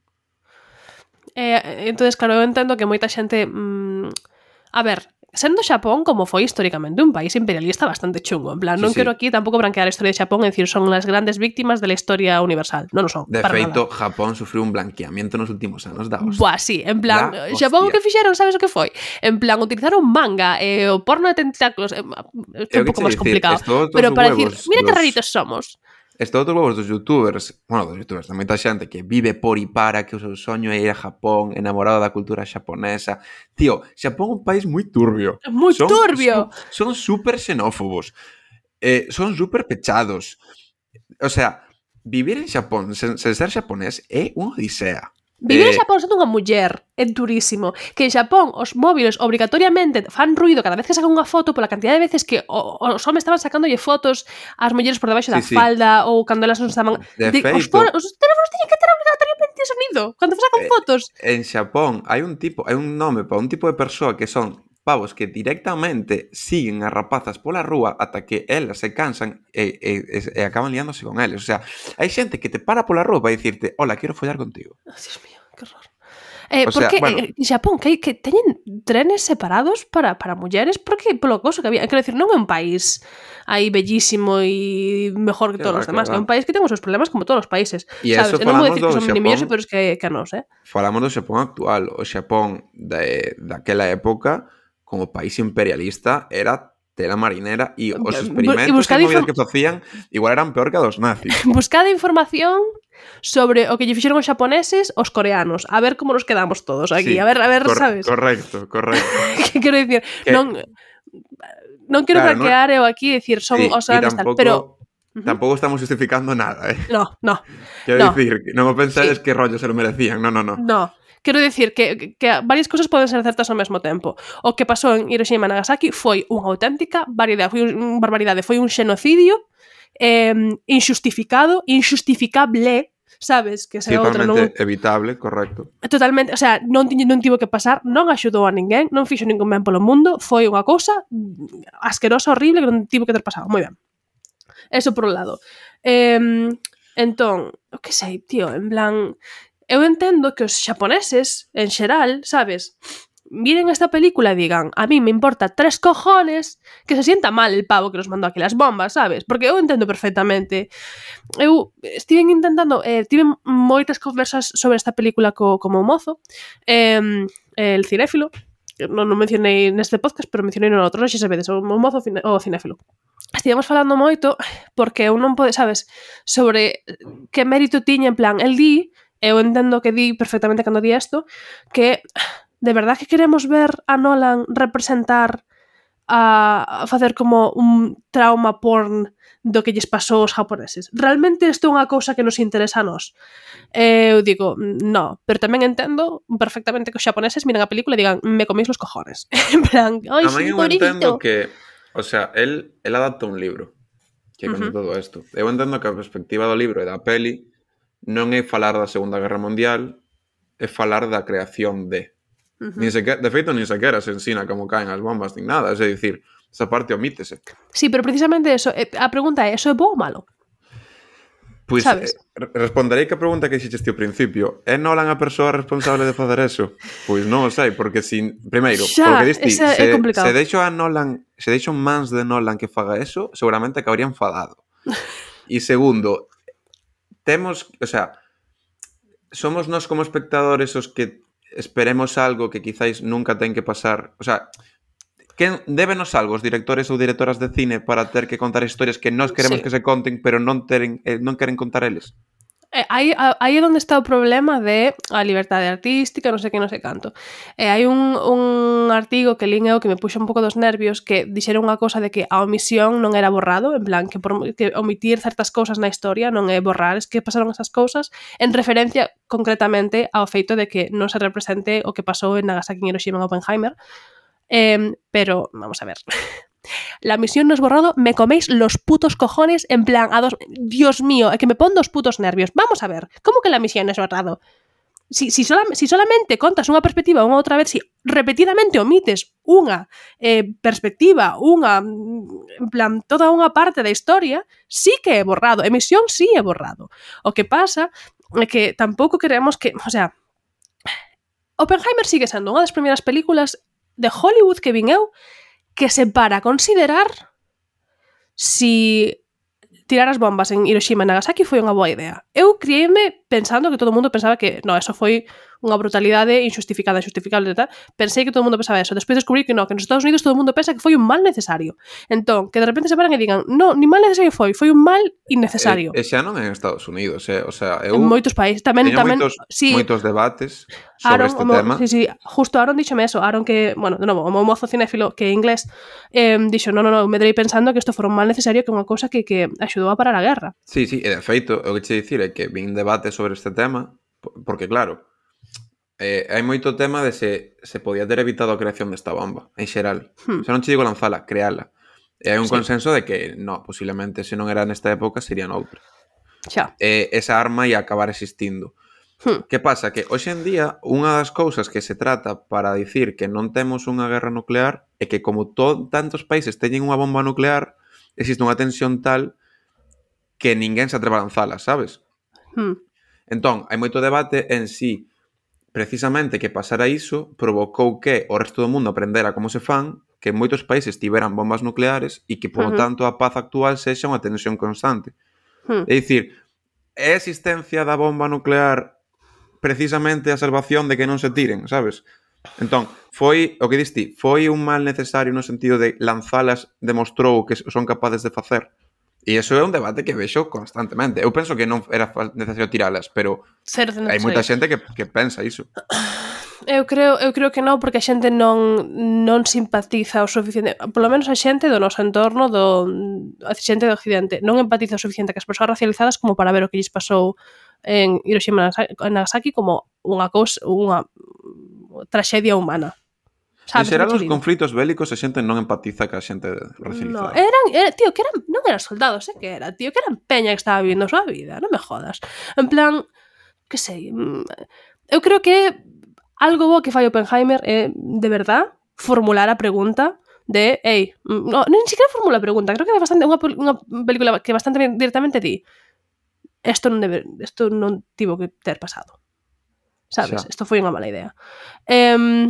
Eh, entonces, claro, eu entendo que moita xente... Mmm, a ver, sendo Xapón, como foi históricamente un país imperialista bastante chungo, en plan, non sí, sí. quero aquí tampouco branquear a historia de Xapón e dicir son as grandes víctimas da historia universal, non o son, de para feito, nada. Japón sufriu un blanqueamiento nos últimos anos da hostia. Buah, sí, en plan, la Xapón o que fixeron, sabes o que foi? En plan, utilizaron manga e eh, o porno de tentáculos, eh, é un pouco máis complicado, pero para decir, mira que raritos somos. Estou todos os dos youtubers, bueno, dos youtubers, de moita xente que vive por e para, que o seu soño é ir a Japón, enamorado da cultura xaponesa. Tío, Xapón é un país moi turbio. Moi son, turbio! Son, son super xenófobos. Eh, son super pechados. O sea, vivir en Xapón sen, sen ser xaponés é unha odisea. Vivir eh... en Xapón sendo unha muller é durísimo. Que en Xapón os móviles obrigatoriamente fan ruido cada vez que sacan unha foto pola cantidad de veces que o, os homes estaban sacándolle fotos ás mulleres por debaixo sí, da sí. falda ou cando elas non estaban... De, de feito... Os, os teléfonos teñen que ter obrigatoriamente sonido cando sacan eh, fotos. En Xapón hai un tipo, hai un nome para un tipo de persoa que son pavos que directamente siguen as rapazas pola rúa ata que elas se cansan e, e, e acaban liándose con eles. O sea, hai xente que te para pola rúa para dicirte, hola, quero follar contigo. Oh, Dios mío, que horror. Eh, o porque sea, bueno, en Xapón que, que teñen trenes separados para, para mulleres, porque polo couso que había, quero decir, non é un país aí bellísimo e mejor que todos os demás, é un país que ten os seus problemas como todos os países, e sabes? Eso non vou decir que son Xapón, minimillos, pero es que, que nos, eh? Falamos do Xapón actual, o Xapón de, daquela época como país imperialista era tela marinera e os experimentos e movidas que facían igual eran peor que a dos nazis. Buscade información sobre o que lle fixeron os xaponeses aos coreanos, a ver como nos quedamos todos aquí, sí, a ver, a ver, cor sabes? Correcto, correcto. Que quero dicir, que... non non quero claro, branquear no... eu aquí decir son sí, os grandes tal, pero tampouco estamos justificando nada, eh. No, no. Quero no. dicir, non o pensades sí. que rollo se lo merecían, no, no, no. No. Quero dicir que, que varias cousas poden ser certas ao mesmo tempo. O que pasou en Hiroshima e Nagasaki foi unha auténtica variedade, foi un, barbaridade, foi un xenocidio eh, injustificado, injustificable, sabes? Que sí, outra, totalmente non... evitable, correcto. Totalmente, o sea, non, non tivo que pasar, non axudou a ninguén, non fixo ningún ben polo mundo, foi unha cousa asquerosa, horrible, que non tivo que ter pasado. Moi ben. Eso por un lado. Eh, entón, o que sei, tío, en plan... Eu entendo que os xaponeses, en xeral, sabes, miren esta película e digan, a mí me importa tres cojones que se sienta mal el pavo que nos mandou aquí las bombas, sabes? Porque eu entendo perfectamente. Eu estive intentando, eh, tive moitas conversas sobre esta película co, como mozo, eh, el cinéfilo, non, non mencionei neste podcast, pero mencionei no outro, non xe sabedes, o mozo o cinéfilo. Estivemos falando moito porque eu non pode, sabes, sobre que mérito tiña, en plan, el di, eu entendo que di perfectamente cando di isto, que de verdad que queremos ver a Nolan representar a, a facer como un trauma porn do que lles pasou aos japoneses. Realmente isto é unha cousa que nos interesa a nós. Eu digo, no, pero tamén entendo perfectamente que os japoneses miren a película e digan, me coméis los cojones. En plan, ai, sí, eu entendo que, o sea, él, él adapta un libro que conta uh -huh. todo isto. Eu entendo que a perspectiva do libro e da peli non é falar da Segunda Guerra Mundial, é falar da creación de. Uh-huh. Nin sequera, de feito, nin sequera se ensina como caen as bombas, nin nada, é dicir, esa parte omítese. Sí, pero precisamente eso, a pregunta é, eso é bo ou malo? Pois eh, responderei que a pregunta que xixeste ao principio. É Nolan a persoa responsable de facer eso? Pois non o sei, porque sin... Primeiro, xa, porque diste, se, é complicado. se deixo a Nolan, se deixo mans de Nolan que faga eso, seguramente acabaría enfadado. E segundo, temos, o sea, somos nós como espectadores os que esperemos algo que quizáis nunca ten que pasar, o sea, que débenos algo os directores ou directoras de cine para ter que contar historias que nós queremos sí. que se conten, pero non teren, eh, non queren contar eles. Eh, aí, aí é onde está o problema de a liberdade artística, non sei que, non sei canto. Eh, hai un, un artigo que lín eu que me puxa un pouco dos nervios que dixeron unha cosa de que a omisión non era borrado, en plan, que, por, que omitir certas cousas na historia non é borrar, es que pasaron esas cousas en referencia concretamente ao feito de que non se represente o que pasou en Nagasaki, en Hiroshima, en Oppenheimer. Eh, pero, vamos a ver, la misión no es borrado, me coméis los putos cojones en plan, a dos... Dios mío, es que me pon dos putos nervios. Vamos a ver, ¿cómo que la misión no es borrado? Si, si, sola, si solamente contas unha perspectiva unha outra vez, si repetidamente omites unha eh, perspectiva, unha, en plan, toda unha parte da historia, sí que é borrado, emisión sí é borrado. O que pasa é que tampouco queremos que, o sea, Oppenheimer sigue sendo unha das primeiras películas de Hollywood que vin eu que se para a considerar si tirar as bombas en Hiroshima e Nagasaki foi unha boa idea. Eu criei-me pensando que todo o mundo pensaba que no, eso foi unha brutalidade injustificada, injustificable e tal. Pensei que todo o mundo pensaba eso. Despois descubrí que no, que nos Estados Unidos todo o mundo pensa que foi un mal necesario. Entón, que de repente se paran e digan no, ni mal necesario foi, foi un mal innecesario. E, e xa non en Estados Unidos, eh? O sea, eu en moitos países. Tamén, tamén, moitos, sí, moitos debates sobre Aaron, este mo, tema. Sí, sí, justo Aaron díxome eso. Aaron que, bueno, de novo, o meu mozo cinéfilo que é inglés, eh, dixo, no, no, no, me drei pensando que isto fora un mal necesario, que é unha cousa que, que axudou a parar a guerra. Sí, sí, e de feito, o que che dicir é que vin debate sobre este tema, porque claro, eh, hai moito tema de se se podía ter evitado a creación desta bomba, en xeral. Hmm. Se non che digo lanzala, creala. E hai un sí. consenso de que, no, posiblemente se non era nesta época, sería noutra. Xa. E esa arma ia acabar existindo. Hmm. Que pasa? Que hoxe en día, unha das cousas que se trata para dicir que non temos unha guerra nuclear é que como to- tantos países teñen unha bomba nuclear, existe unha tensión tal que ninguén se atreva a lanzala, sabes? Hmm. Entón, hai moito debate en si precisamente que pasara iso provocou que o resto do mundo aprendera como se fan, que moitos países tiveran bombas nucleares e que, por uh-huh. tanto, a paz actual sexa unha tensión constante. Uh-huh. É dicir, é a existencia da bomba nuclear precisamente a salvación de que non se tiren, sabes? Entón, foi, o que diste, foi un mal necesario no sentido de lanzalas demostrou que son capaces de facer. E iso é un debate que vexo constantemente. Eu penso que non era necesario tiralas, pero certo, hai moita xente que, que pensa iso. Eu creo, eu creo que non, porque a xente non non simpatiza o suficiente, polo menos a xente do noso entorno, do a xente do occidente, non empatiza o suficiente que as persoas racializadas como para ver o que lles pasou en Hiroshima e Nagasaki como unha cousa, unha traxedia humana. En xeral, os conflitos bélicos a xente non empatiza ca xente racializada. No, eran, era, tío, que eran, non eran soldados, eh, que era, tío, que eran peña que estaba vivindo a súa vida, non me jodas. En plan, que sei, eu creo que algo bo que fai Oppenheimer é, de verdad, formular a pregunta de, ei, no, non siquiera formula a pregunta, creo que é bastante unha, unha película que bastante directamente di, isto non debe, isto non tivo que ter pasado. Sabes? Isto foi unha mala idea. Eh,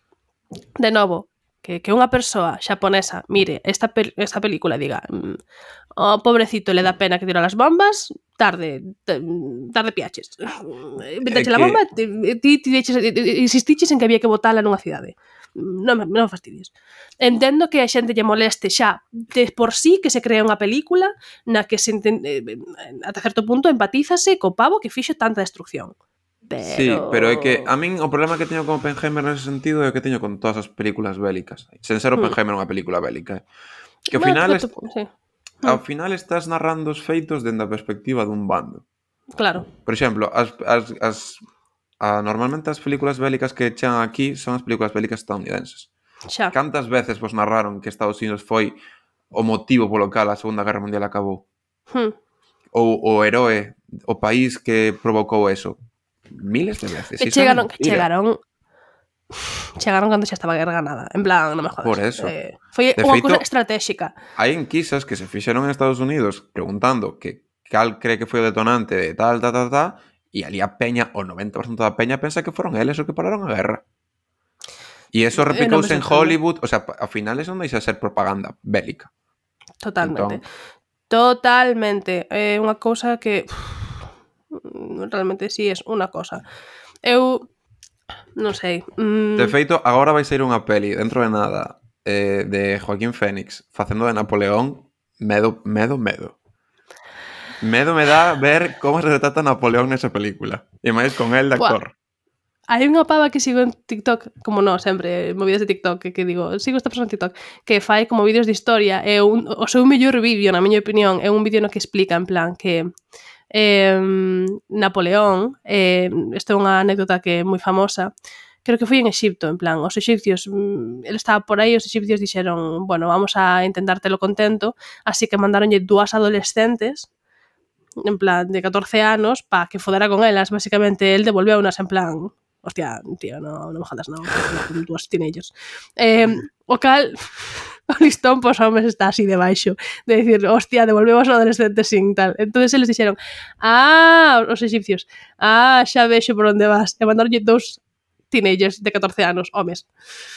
de novo, que, que unha persoa xaponesa mire esta, pel- esta película e diga oh, pobrecito, le dá pena que tira las bombas, tarde tarde piaches. Vetache la bomba, ti, ti, ti insistiches en que había que botala nunha cidade. Non, non fastidies. Entendo que a xente lle moleste xa de por sí que se crea unha película na que se entende, ata certo punto empatízase co pavo que fixo tanta destrucción. Pero... Sí, pero é que a min o problema que teño con Oppenheimer nese sentido é o que teño con todas as películas bélicas. Sen ser Oppenheimer hmm. unha película bélica. Que ao final, est... sí. ao final estás narrando os feitos dende a perspectiva dun bando. Claro. Por exemplo, as, as, as, a, normalmente as películas bélicas que chegan aquí son as películas bélicas estadounidenses. Xa. Cantas veces vos narraron que Estados Unidos foi o motivo polo cal a Segunda Guerra Mundial acabou? Hmm. ou o heroe, o país que provocou eso. Miles de veces. Que chegaron, que chegaron chegaron cando xa estaba a guerra ganada. En plan, non me jodas. Por eso. Eh, foi de unha feito, cousa estratégica. Hai enquisas que se fixeron en Estados Unidos preguntando que cal cree que foi o detonante de tal, tal, tal, tal, e ali a peña, o noventa por ciento da peña pensa que foron eles os que pararon a guerra. E eso replicouse en Hollywood, o sea, ao final eso non deixa de ser propaganda bélica. Totalmente. Entón, Totalmente. É eh, unha cousa que realmente sí é unha cosa. Eu non sei. Mm... De feito, agora vai ser unha peli dentro de nada eh, de Joaquín Phoenix facendo de Napoleón. Medo, medo, medo. Medo me dá ver como se retrata Napoleón nesa película. E máis con el de actor. Buah. Hai unha pava que sigo en TikTok, como non, sempre, movidas de TikTok, que, que digo, sigo esta persona en TikTok, que fai como vídeos de historia, e un, o seu mellor vídeo, na miña opinión, é un vídeo no que explica, en plan, que eh, Napoleón, eh, isto é unha anécdota que é moi famosa, creo que foi en Exipto, en plan, os exipcios, ele estaba por aí, os exipcios dixeron, bueno, vamos a intentar telo contento, así que mandaronlle dúas adolescentes, en plan, de catorce anos, pa que fodera con elas, basicamente, el devolveu unas en plan... Hostia, tío, no, no me jodas, no. Dúas teenagers. Eh, o cal, o listón pos homes está así de baixo. De decir, hostia, devolvemos ao adolescente sin tal. Entonces eles dixeron, ah, os egipcios, ah, xa vexo por onde vas. E mandaronlle dous teenagers de catorce anos, homes.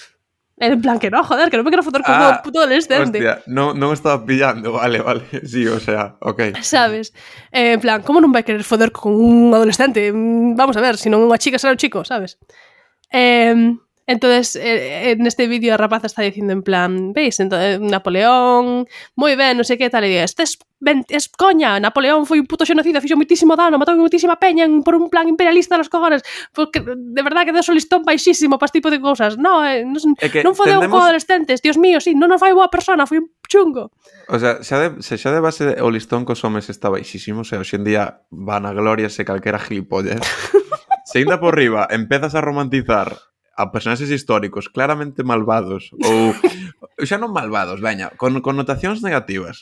En plan, que no, joder, que non me quero fotar como ah, puto adolescente. Hostia, non, non estaba pillando, vale, vale. Sí, o sea, ok. Sabes? Eh, en plan, como non vai querer foder con un adolescente? Vamos a ver, se non unha chica será un chico, sabes? Eh, entonces, eh, neste vídeo a rapaza está dicindo en plan, veis, entonces, Napoleón, moi ben, non sei que tal, e digo, este es, ben, es coña, Napoleón foi un puto xenocida, fixo moitísimo dano, matou moitísima peña por un plan imperialista nos cojones, porque de verdad que deso listón baixísimo para este tipo de cousas. No, eh, non, non fodeu tendemos... con adolescentes, dios mío, sí, non nos fai boa persona, foi un chungo. O sea, xa de, se xa de base o listón cos homes está baixísimo, o sea, hoxe en día van a gloria se calquera gilipollas. Se ainda por riba empezas a romantizar a personaxes históricos claramente malvados ou xa non malvados, veña, con connotacións negativas.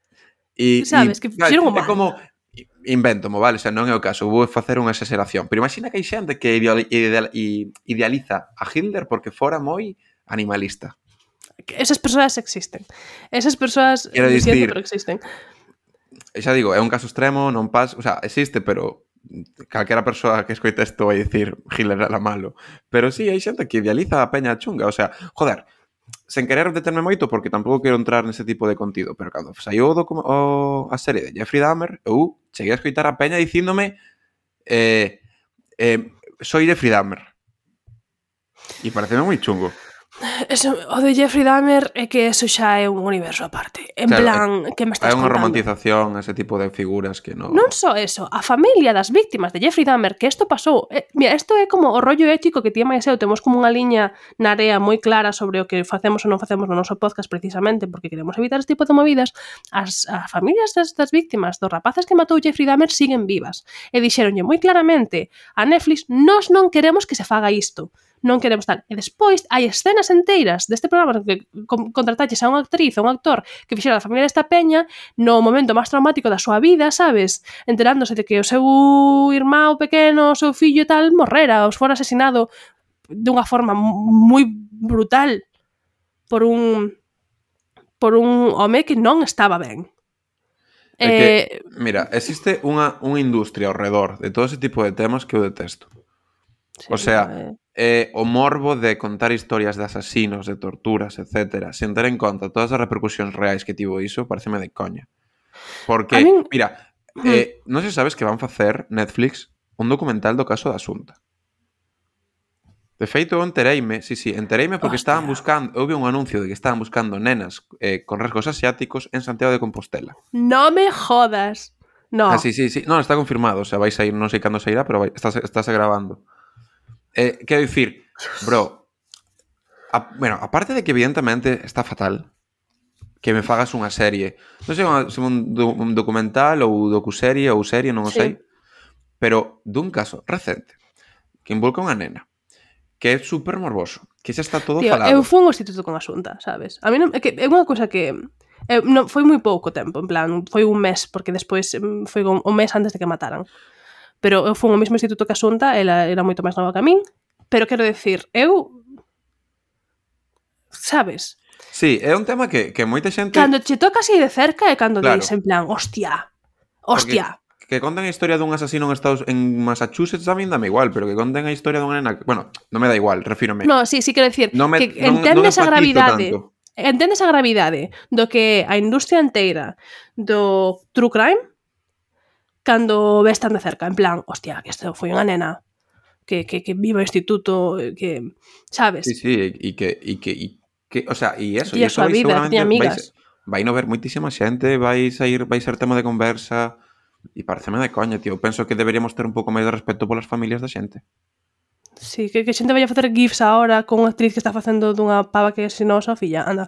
E, sabes, e, que fixeron o mal. É como inventomo, vale, o sea, non é o caso, vou facer unha exageración, pero imagina que hai xente que ideal, ideal, idealiza a Hitler porque fora moi animalista. Esas persoas existen. Esas persoas, quero dicir, pero existen. Xa digo, é un caso extremo, non pasa, o sea, existe, pero calquera persoa que escoita isto vai dicir Hitler era malo. Pero sí, hai xente que idealiza a peña chunga. O sea, joder, sen querer determe moito, porque tampouco quero entrar nese tipo de contido, pero cando saiu o, o, a serie de Jeffrey Dahmer, eu cheguei a escoitar a peña dicíndome eh, eh, soy Jeffrey Dahmer. E pareceme moi chungo. Eso, o de Jeffrey Dahmer é que eso xa é un universo aparte. En claro, plan, é, que me estás contando? Hai unha romantización, ese tipo de figuras que non... Non só eso, a familia das víctimas de Jeffrey Dahmer, que isto pasou... Eh, mira, isto é como o rollo ético que ti máis eu temos como unha liña na area moi clara sobre o que facemos ou non facemos no noso podcast precisamente porque queremos evitar este tipo de movidas. As, as familias das, das víctimas dos rapaces que matou Jeffrey Dahmer siguen vivas. E dixeronlle moi claramente a Netflix, nós non queremos que se faga isto. Non queremos tal. E despois hai escenas enteiras deste programa que contrataches a unha actriz ou un actor que fixera a familia desta peña no momento máis traumático da súa vida, sabes? Enterándose de que o seu irmão pequeno, o seu fillo e tal, morrera, ou fora asesinado dunha forma moi brutal por un por un home que non estaba ben. É que, eh... mira, existe unha, unha industria ao redor de todo ese tipo de temas que eu detesto. Sí, o sea, eh... eh, o morbo de contar historias de asasinos, de torturas, etcétera, sen ter en conta todas as repercusións reais que tivo iso, pareceme de coña. Porque, min... mira, eh, non sei se sabes que van facer Netflix un documental do caso da Asunta. De feito, eu entereime, sí, sí, entereime porque Hostia. estaban buscando, eu vi un anuncio de que estaban buscando nenas eh, con rasgos asiáticos en Santiago de Compostela. No me jodas. No. Ah, sí, sí, sí, non, está confirmado, o sea, vais a ir, non sei cando se irá, pero vai, estás, estás grabando. Eh, quero dicir, bro, a, bueno, aparte de que evidentemente está fatal que me fagas unha serie, non sei se un, un documental ou docuserie ou serie, non o sí. sei, pero dun caso recente que involucra unha nena que é super morboso, que xa está todo Tío, falado. Eu fui un instituto con Asunta, sabes? A mí non, é que é unha cousa que Eh, non, foi moi pouco tempo, en plan, foi un mes, porque despois foi un, un mes antes de que mataran. Pero eu fui ao mesmo instituto que a Xunta, ela era moito máis nova que a min, pero quero decir, eu... Sabes? Sí, é un tema que, que moita xente... Cando che toca así de cerca é cando Claro. dis, en plan, hostia, hostia. Porque que conten a historia dun asasino en Estados en Massachusetts a min dame igual, pero que conten a historia dunha nena... Bueno, non me da igual, refírome. No, sí, sí quero decir, no me, que non, entendes non a gravidade... tanto. Entendes a gravidade do que a industria inteira do true crime cando ves tan de cerca, en plan, hostia, que isto foi unha nena que, que, que viva o instituto, que, sabes? Sí, sí, e que, e que, e que, o sea, e eso, e e a eso súa vai vida, seguramente tiña amigas. vai, vai no ver moitísima xente, vai sair, vai ser tema de conversa, e pareceme de coña, tío. Penso que deberíamos ter un pouco máis de respeto polas familias da xente. Sí, que, que xente vai a facer gifs ahora con unha actriz que está facendo dunha pava que asinou a súa filla, anda.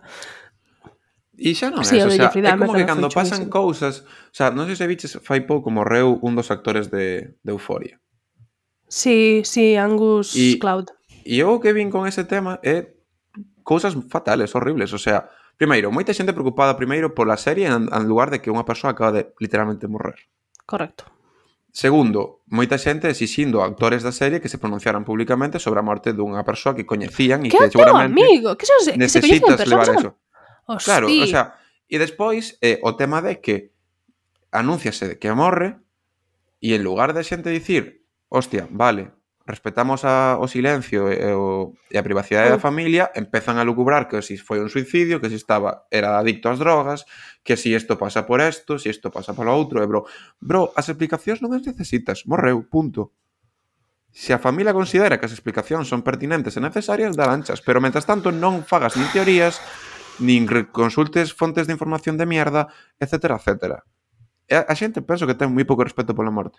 E xa non sí, é, o sea, é como que Dahmer cando foi pasan chulísimo. cousas, o sea, non sei se viches, fai pouco morreu un dos actores de, de Euphoria. Sí, sí, Angus E, Cloud. E eu que vin con ese tema é cousas fatales, horribles, o sea, primeiro, moita xente preocupada primeiro pola serie en, en lugar de que unha persoa acaba de literalmente morrer. Correcto. Segundo, moita xente exixindo a actores da serie que se pronunciaran públicamente sobre a morte dunha persoa que coñecían e que que é o teu seguramente amigo? Que, se, que se coñecen necesitas levar persoas? eso. Hosti. Claro, o sea, e despois eh, o tema de que anúnciase que morre e en lugar de xente dicir, hostia, vale, respetamos a, o silencio e, o, e a privacidade Uh. da familia, empezan a lucubrar que si foi un suicidio, que si estaba era adicto ás drogas, que si isto pasa por esto, si isto pasa polo outro, e bro, bro, as explicacións non as necesitas, morreu, punto. Se a familia considera que as explicacións son pertinentes e necesarias, dá lanchas, pero mentras tanto non fagas nin teorías, nin consultes fontes de información de mierda, etcétera, etcétera. A, a xente penso que ten moi pouco respeto pola morte.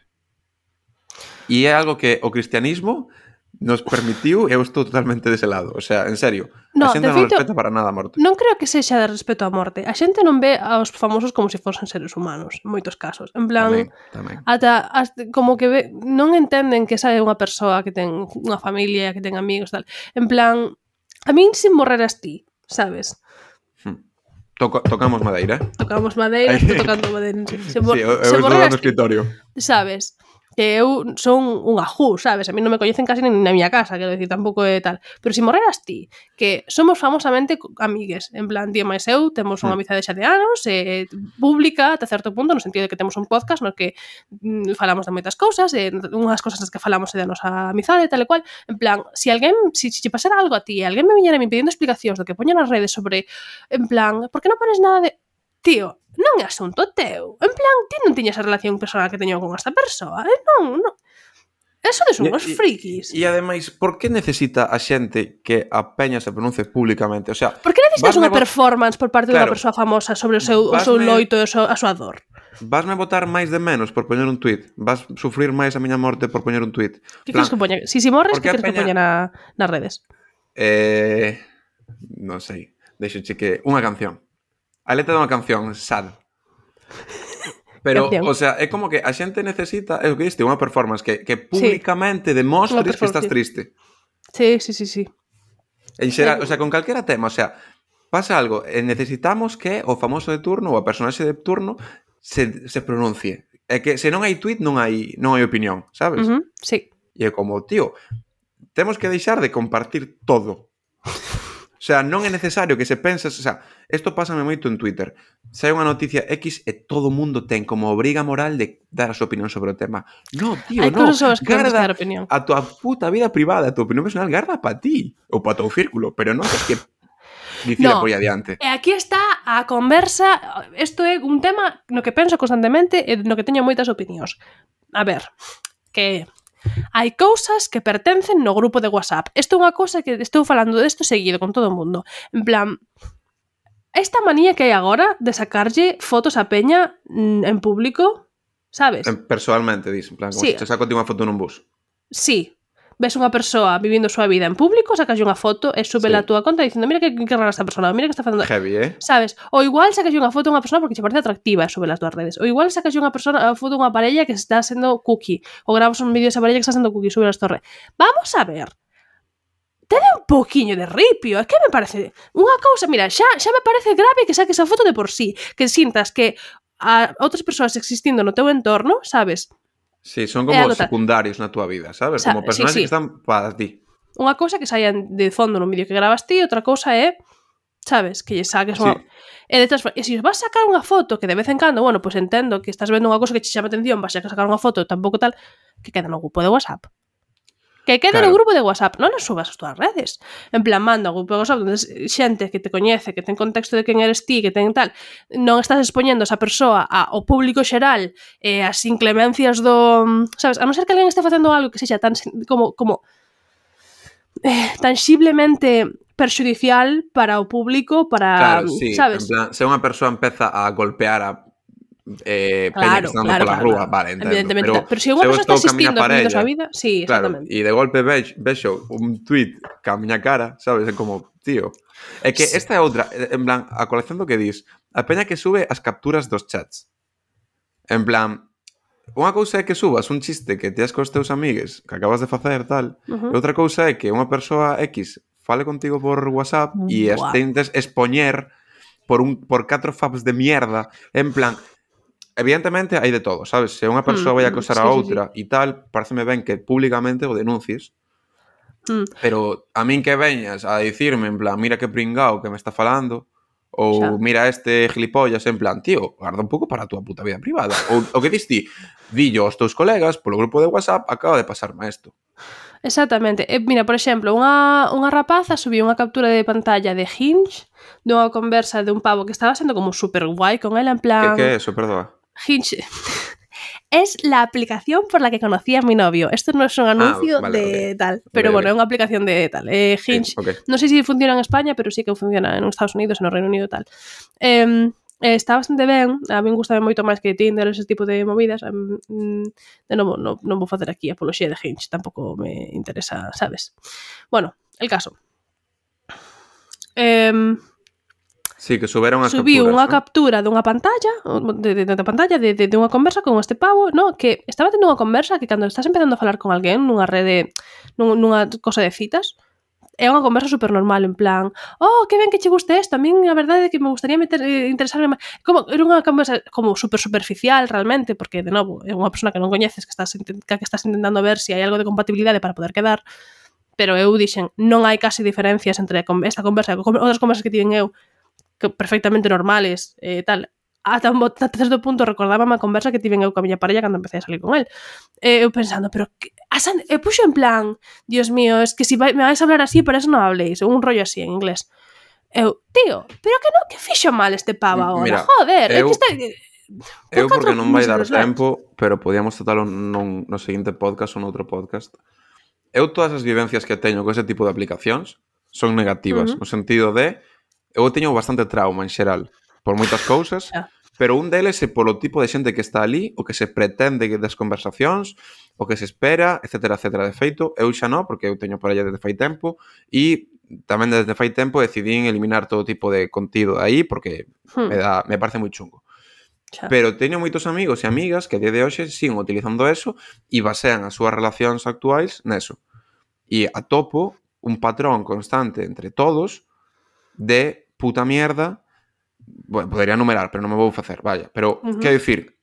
E é algo que o cristianismo nos permitiu e eu estou totalmente dese lado. O sea, en serio, no, a xente non feito, respeta para nada a morte. Non creo que sexa de respeto á morte. A xente non ve aos famosos como se fosen seres humanos, en moitos casos. En plan, Tamén, tamén. ata, ata como que ve, non entenden que esa é unha persoa que ten unha familia, que ten amigos, tal. En plan, a min sin morreras ti, sabes? Hmm. Toco, tocamos madeira. Tocamos madeira, estou tocando madeira. Se, mor Sí, eu, eu se estou morreras no escritorio. ti, sabes? Que eu son unha ju, sabes? A mí non me coñecen casi nin na miña casa, quero dicir, tampouco é tal. Pero se morreras ti, que somos famosamente amigues, en plan, ti e máis eu, temos unha amizade xa de anos, eh, pública, ata certo punto, no sentido de que temos un podcast no que mm, falamos de moitas cousas, e unhas cousas das que falamos é da nosa amizade, tal e cual. En plan, se alguén, se si, si pasara algo a ti, e alguén me viñera me pedindo explicacións do que poño nas redes sobre, en plan, por que non pones nada de... Tío, non é asunto teu. En plan, ti non tiñas a relación personal que teño con esta persoa. Eh? Non, non. Eso de son os frikis. E, e ademais, por que necesita a xente que a peña se pronuncie públicamente? O sea, por que necesitas unha bot... performance por parte claro, dunha persoa famosa sobre o seu, o seu loito e a súa dor? Vasme botar máis de menos por poñer un tuit. Vas sufrir máis a miña morte por poñer un tuit. Que queres que poña? Si si morres, que queres peña... que poña na, nas redes? Eh... Non sei. Deixoche que... Unha canción. A letra dunha canción, sad. Pero, o sea, é como que a xente necesita, é o que diste, unha performance que, que públicamente sí. demostres que estás triste. Sí, sí, sí, sí. En xeral, sí. O sea, con calquera tema, o sea, pasa algo, e necesitamos que o famoso de turno ou a personaxe de turno se, se pronuncie. É que se non hai tweet, non hai, non hai opinión, sabes? Uh-huh, sí. E é como, tío, temos que deixar de compartir todo. O sea, non é necesario que se penses... O sea, isto pásame moito en Twitter. Se hai unha noticia X e todo o mundo ten como obriga moral de dar a súa opinión sobre o tema. No, tío, hai no. Garda a tua puta vida privada, a tua opinión personal, garda pa ti. Ou pa teu círculo. Pero non es que dicila no, por aí adiante. E aquí está a conversa... Isto é un tema no que penso constantemente e no que teño moitas opinións. A ver, que... Hai cousas que pertencen no grupo de WhatsApp. Isto é unha cousa que estou falando desto seguido con todo o mundo. En plan, esta manía que hai agora de sacarlle fotos a peña en público, sabes? Personalmente, dis, en plan, como sí. Se saco unha foto nun bus. Sí. Ves unha persoa vivindo a súa vida en público, sacas unha foto e sube sí. a túa conta dicindo mira que, que rara esta persona, mira que está facendo... Heavy, eh? Sabes? Ou igual sacas unha foto a unha persona porque che parece atractiva e sube as túas redes. Ou igual sacas unha persona a foto unha parella que está sendo cookie. Ou grabas un vídeo desa parella que está sendo cookie e sube as túas redes. Vamos a ver. tede un poquinho de ripio, é que me parece unha cousa, mira, xa, xa me parece grave que saques a foto de por sí, que sintas que a outras persoas existindo no teu entorno, sabes? Sí, son como secundarios na túa vida, sabes? Como personajes sí, sí. que están para ti. Unha cousa que saian de fondo no vídeo que grabas ti, outra cousa é, sabes, que lle saques unha... Sí. E, de e se vas sacar unha foto que de vez en cando, bueno, pois pues entendo que estás vendo unha cousa que te chama atención, vas a sacar unha foto tampouco tal, que queda no grupo de WhatsApp. Que quede claro. no grupo de WhatsApp, non as subas as túas redes. En plan, manda ao grupo de WhatsApp onde xente que te coñece, que ten contexto de quen eres ti, que ten tal, non estás expoñendo esa persoa ao público xeral, e as inclemencias do... Sabes, a non ser que alguén este facendo algo que sexa tan como, como eh, tangiblemente perxudicial para o público, para... Claro, sí, sabes? En plan, se unha persoa empeza a golpear a Eh, claro, peña que está andando claro, pola claro, rúa, claro. vale, entendo. Pero, pero se unha persoa está asistindo a ella, súa vida, sí, exactamente. Claro, e de golpe vexo, vexo un tweet ca miña cara, sabes, é como, tío. É que sí. Esta é outra, en plan, a colección do que dis, a peña que sube as capturas dos chats. En plan, unha cousa é que subas un chiste que teas cos teus amigues que acabas de facer, tal, uh-huh. E outra cousa é que unha persoa X fale contigo por WhatsApp e wow. Tentes expoñer por un por catro faps de mierda, en plan... Evidentemente hai de todo, sabes? Se unha persoa mm, vai acosar sí, a outra e sí, sí. tal, pareceme ben que públicamente o denuncies. Mm. Pero a min que veñas a dicirme en plan, mira que pringao que me está falando, ou xa. Mira este gilipollas, en plan, tío, guarda un pouco para a túa puta vida privada. Ou o que dis ti, dillo aos teus colegas polo grupo de WhatsApp, acaba de pasarme isto. Exactamente. Eh, mira, por exemplo, unha, unha rapaza subiu unha captura de pantalla de Hinge dunha conversa de un pavo que estaba sendo como super guai con ela, en plan... Que, que é eso, perdoa? Hinge es la aplicación por la que conocí a mi novio. Esto no es un anuncio ah, vale, de okay. tal, pero okay, bueno, okay. É unha aplicación de tal. Eh, Hinge, sí, okay. Non sei se funciona en España, pero sí que funciona en Estados Unidos, en o Reino Unido tal. Eh, está bastante ben, a mí gustame moito máis que Tinder, ese tipo de movidas. Mm, de novo, non, non vou facer aquí apoloxía de Hinge, tampouco me interesa, sabes? Bueno, el caso. Eh... Sí, que suberon as Subiu capturas, unha ¿no? captura dunha pantalla, de, de, de, de pantalla de, de, de unha conversa con este pavo, no, que estaba tendo unha conversa que cando estás empezando a falar con alguén nunha rede, nunha cosa de citas, é unha conversa super normal, en plan, oh, que ben que che guste isto, a min a verdade é que me gustaría meter, eh, interesarme máis, como, era unha conversa como super superficial realmente, porque, de novo, é unha persona que non coñeces, que estás, que estás intentando ver se si hai algo de compatibilidade para poder quedar, pero eu dixen, non hai casi diferencias entre esta conversa e outras conversas que tiven eu, que perfectamente normales, eh, tal, ata un certo punto recordábame a conversa que tiven eu coa miña parella cando empecé a salir con él. Eh, eu pensando, pero que, asan, eu puxo en plan, Dios mío, es que si vai, me vais a hablar así, por eso non habléis, un rollo así en inglés. Eu, tío, pero que non, que fixo mal este pavo agora, mira, joder, eu, é que está... Eu porque non vai dar tempo, pero podíamos tratalo nun, no seguinte podcast ou noutro podcast. Eu todas as vivencias que teño con ese tipo de aplicacións son negativas, uh-huh. no sentido de eu teño bastante trauma en xeral por moitas cousas, yeah. Pero un deles é polo tipo de xente que está ali, o que se pretende das conversacións, o que se espera, etcétera, etcétera. De feito, eu xa non, porque eu teño por allá desde fai tempo, e tamén desde fai tempo decidín eliminar todo tipo de contido aí, porque hmm. me, dá, me parece moi chungo. Yeah. Pero teño moitos amigos e amigas que a día de hoxe siguen utilizando eso e basean as súas relacións actuais neso. E atopo un patrón constante entre todos de puta mierda, bueno, podería numerar, pero non me vou facer, vaya, pero uh-huh. quero dicir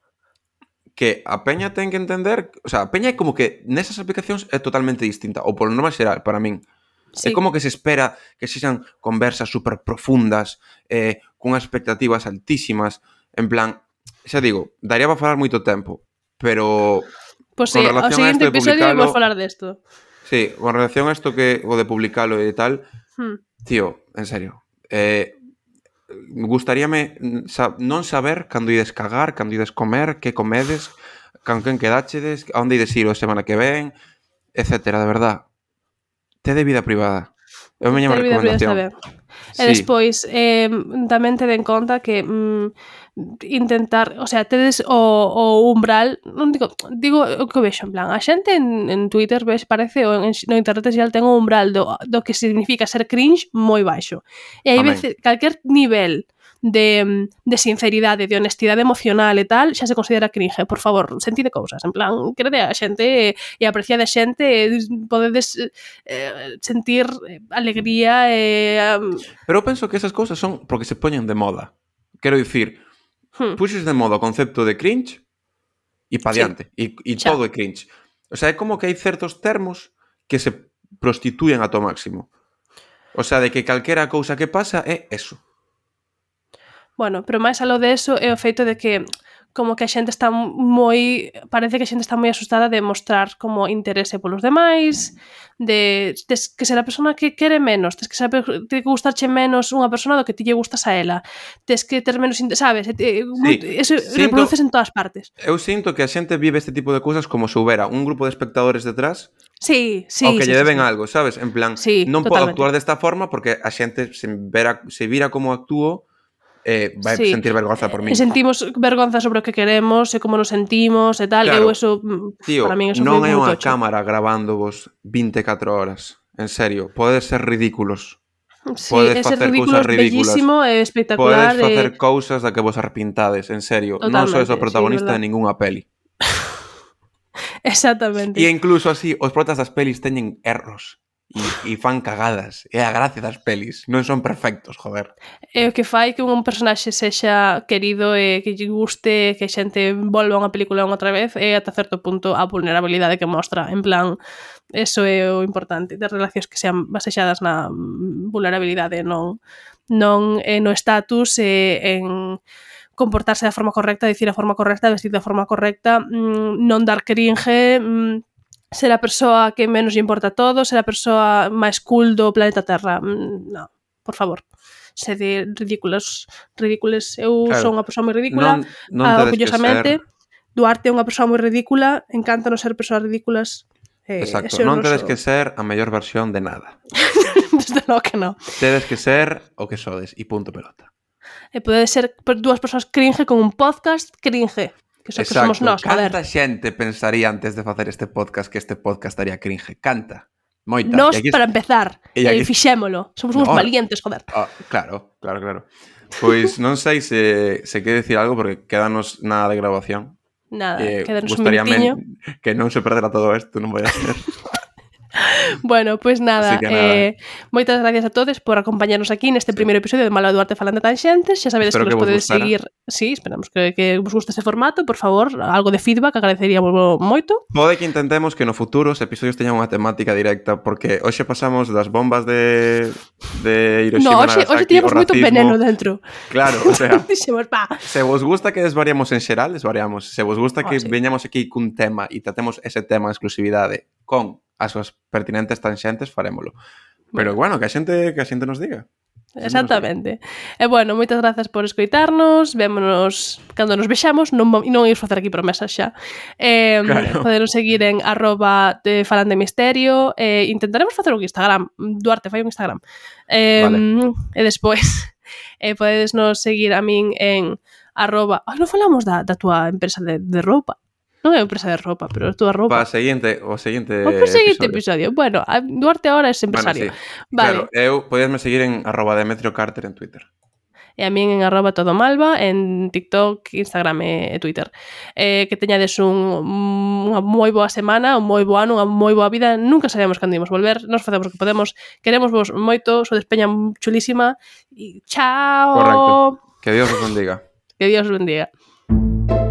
que a peña ten que entender, o sea, a peña é como que nesas aplicacións é totalmente distinta, ou por norma xeral, para min. Sí. É como que se espera que sexan conversas super profundas, eh, cunhas expectativas altísimas, en plan, xa digo, daría para falar moito tempo, pero pues sí, con relación a isto de publicalo... vamos falar desto. Sí, con relación a isto que o de publicalo e tal, hmm. tío, en serio, eh, gustaríame sa- non saber cando ides cagar, cando ides comer, que comedes, con quen quedáchedes, a onde ides ir a semana que ven, etcétera, de verdad. Te de vida privada. É a miña recomendación. Sí. E despois, eh, tamén te den conta que mm, intentar, o sea, tedes o, o umbral, non digo, digo o que vexo, en plan, a xente en, en Twitter, ves, parece, ou en, no internet xeral ten un umbral do, do que significa ser cringe moi baixo. E hai veces, calquer nivel de, de sinceridade, de honestidade emocional e tal, xa se considera cringe. Por favor, sentide cousas, en plan, crede a xente e apreciade a xente, e podedes eh, sentir alegría e... Um... Pero eu penso que esas cousas son porque se poñen de moda. Quero dicir, hmm. puxes de moda o concepto de cringe e pa diante, e, e todo é cringe. O sea, é como que hai certos termos que se prostituyen a to máximo. O sea, de que calquera cousa que pasa é eso. Bueno, pero máis aló de eso é o feito de que como que a xente está moi... Parece que a xente está moi asustada de mostrar como interese polos demais, de tes que ser a persona que quere menos, tes que saber, te que gustarche menos unha persona do que ti lle gustas a ela, tes que ter menos... Sabes? Sí, eso reproduces en todas partes. Eu sinto que a xente vive este tipo de cousas como se houbera un grupo de espectadores detrás sí, sí, ao que sí, lle deben sí, sí. algo, sabes? En plan, sí, non totalmente. podo actuar desta forma porque a xente se, vera, se vira como actúo eh, vai sí. sentir vergonza por mí. E sentimos vergonza sobre o que queremos e como nos sentimos e tal. Claro. Eu eso, tío, para min eso non foi é unha tocho. cámara gravándovos vinte e catro horas. En serio, podes ser ridículos. Sí, podes facer cousas ridículas. Bellísimo e espectacular. Podes facer e... cousas da que vos arrepintades, en serio. Totalmente, non sois o protagonista sí, de ningunha peli. Exactamente. E incluso así, os protas das pelis teñen erros. E, e fan cagadas. É a gracia das pelis. Non son perfectos, joder. É o que fai que un personaxe sexa querido e que lle guste, que a xente volva a unha película unha outra vez, é ata certo punto a vulnerabilidade que mostra. En plan, eso é o importante, das relacións que sean basexadas na vulnerabilidade, non, non eh, no estatus e en comportarse da forma correcta, dicir a forma correcta, vestir da forma correcta, mmm, non dar cringe, mmm, ser a persoa que menos lle importa todo, ser a persoa máis cool do planeta Terra. Non, por favor. Sede ridículos. Ridículos. Eu claro. Son unha persoa moi ridícula. Non, non ah, orgullosamente. Ser... Duarte é unha persoa moi ridícula. Encántanos ser persoas ridículas. Eh, Exacto. Non tedes que ser a mellor versión de nada. Desde logo que non. Tedes que ser o que sodes. E punto pelota. E podedes ser dúas persoas cringe con un podcast cringe. Que son que somos nós, joder. Canta xente pensaría antes de facer este podcast que este podcast estaría cringe. Canta. Moita. Nos aquí... para empezar. E aquí... fixémolo. Somos uns no. valientes, joder. Oh, claro, claro, claro. Pois non sei se, se quere decir algo porque quedanos nada de grabación. Nada, eh, quedanos un minutiño. Que non se perderá todo isto, non vai a ser. Bueno, pois pues nada, eh, moitas gracias a todos por acompañarnos aquí neste sí. primeiro episodio de Malo Duarte falando tanxentes. Xa sabedes Espero que nos que podedes seguir. Sí, esperamos que, que vos guste ese formato. Por favor, algo de feedback, agradeceríamos moito. Pode que intentemos que no futuro os episodios teñan unha temática directa, porque hoxe pasamos das bombas de, de Hiroshima, no, hoxe, hoxe tiñamos moito veneno dentro. Claro, o sea, Dixemos, pa. Se vos gusta que desvariamos en xeral, desvariamos. Se vos gusta que oh, sí. veñamos aquí cun tema e tratemos ese tema en exclusividade con as súas pertinentes tanxentes, farémolo. Pero bueno, que a xente que a xente nos diga. Exactamente. E bueno, moitas grazas por escoitarnos. Vémonos cando nos vexamos. Non, non íos facer aquí promesas xa. Eh, claro. Poderos seguir en arroba de falan de misterio. Eh, intentaremos facer un Instagram. Duarte, fai un Instagram. Eh, vale. E despois eh, podedes nos seguir a min en arroba... Ai, non falamos da, da tua empresa de, de roupa. Non é empresa de roupa, pero é túa roupa. Para seguinte, o seguinte o seguinte episodio. episodio. Bueno, Duarte ahora é empresario. Bueno, sí. Vale. Claro, eu podesme seguir en arroba Demetrio Carter en Twitter. E a min en arroba todomalva en TikTok, Instagram e, e Twitter. Eh, que teñades un, unha moi boa semana, un moi bo ano, unha moi boa vida. Nunca sabemos cando imos volver. Nos facemos o que podemos. Queremos vos moito. Sodes peña chulísima. E chao. Correcto. Que Dios os bendiga. Que Dios os bendiga.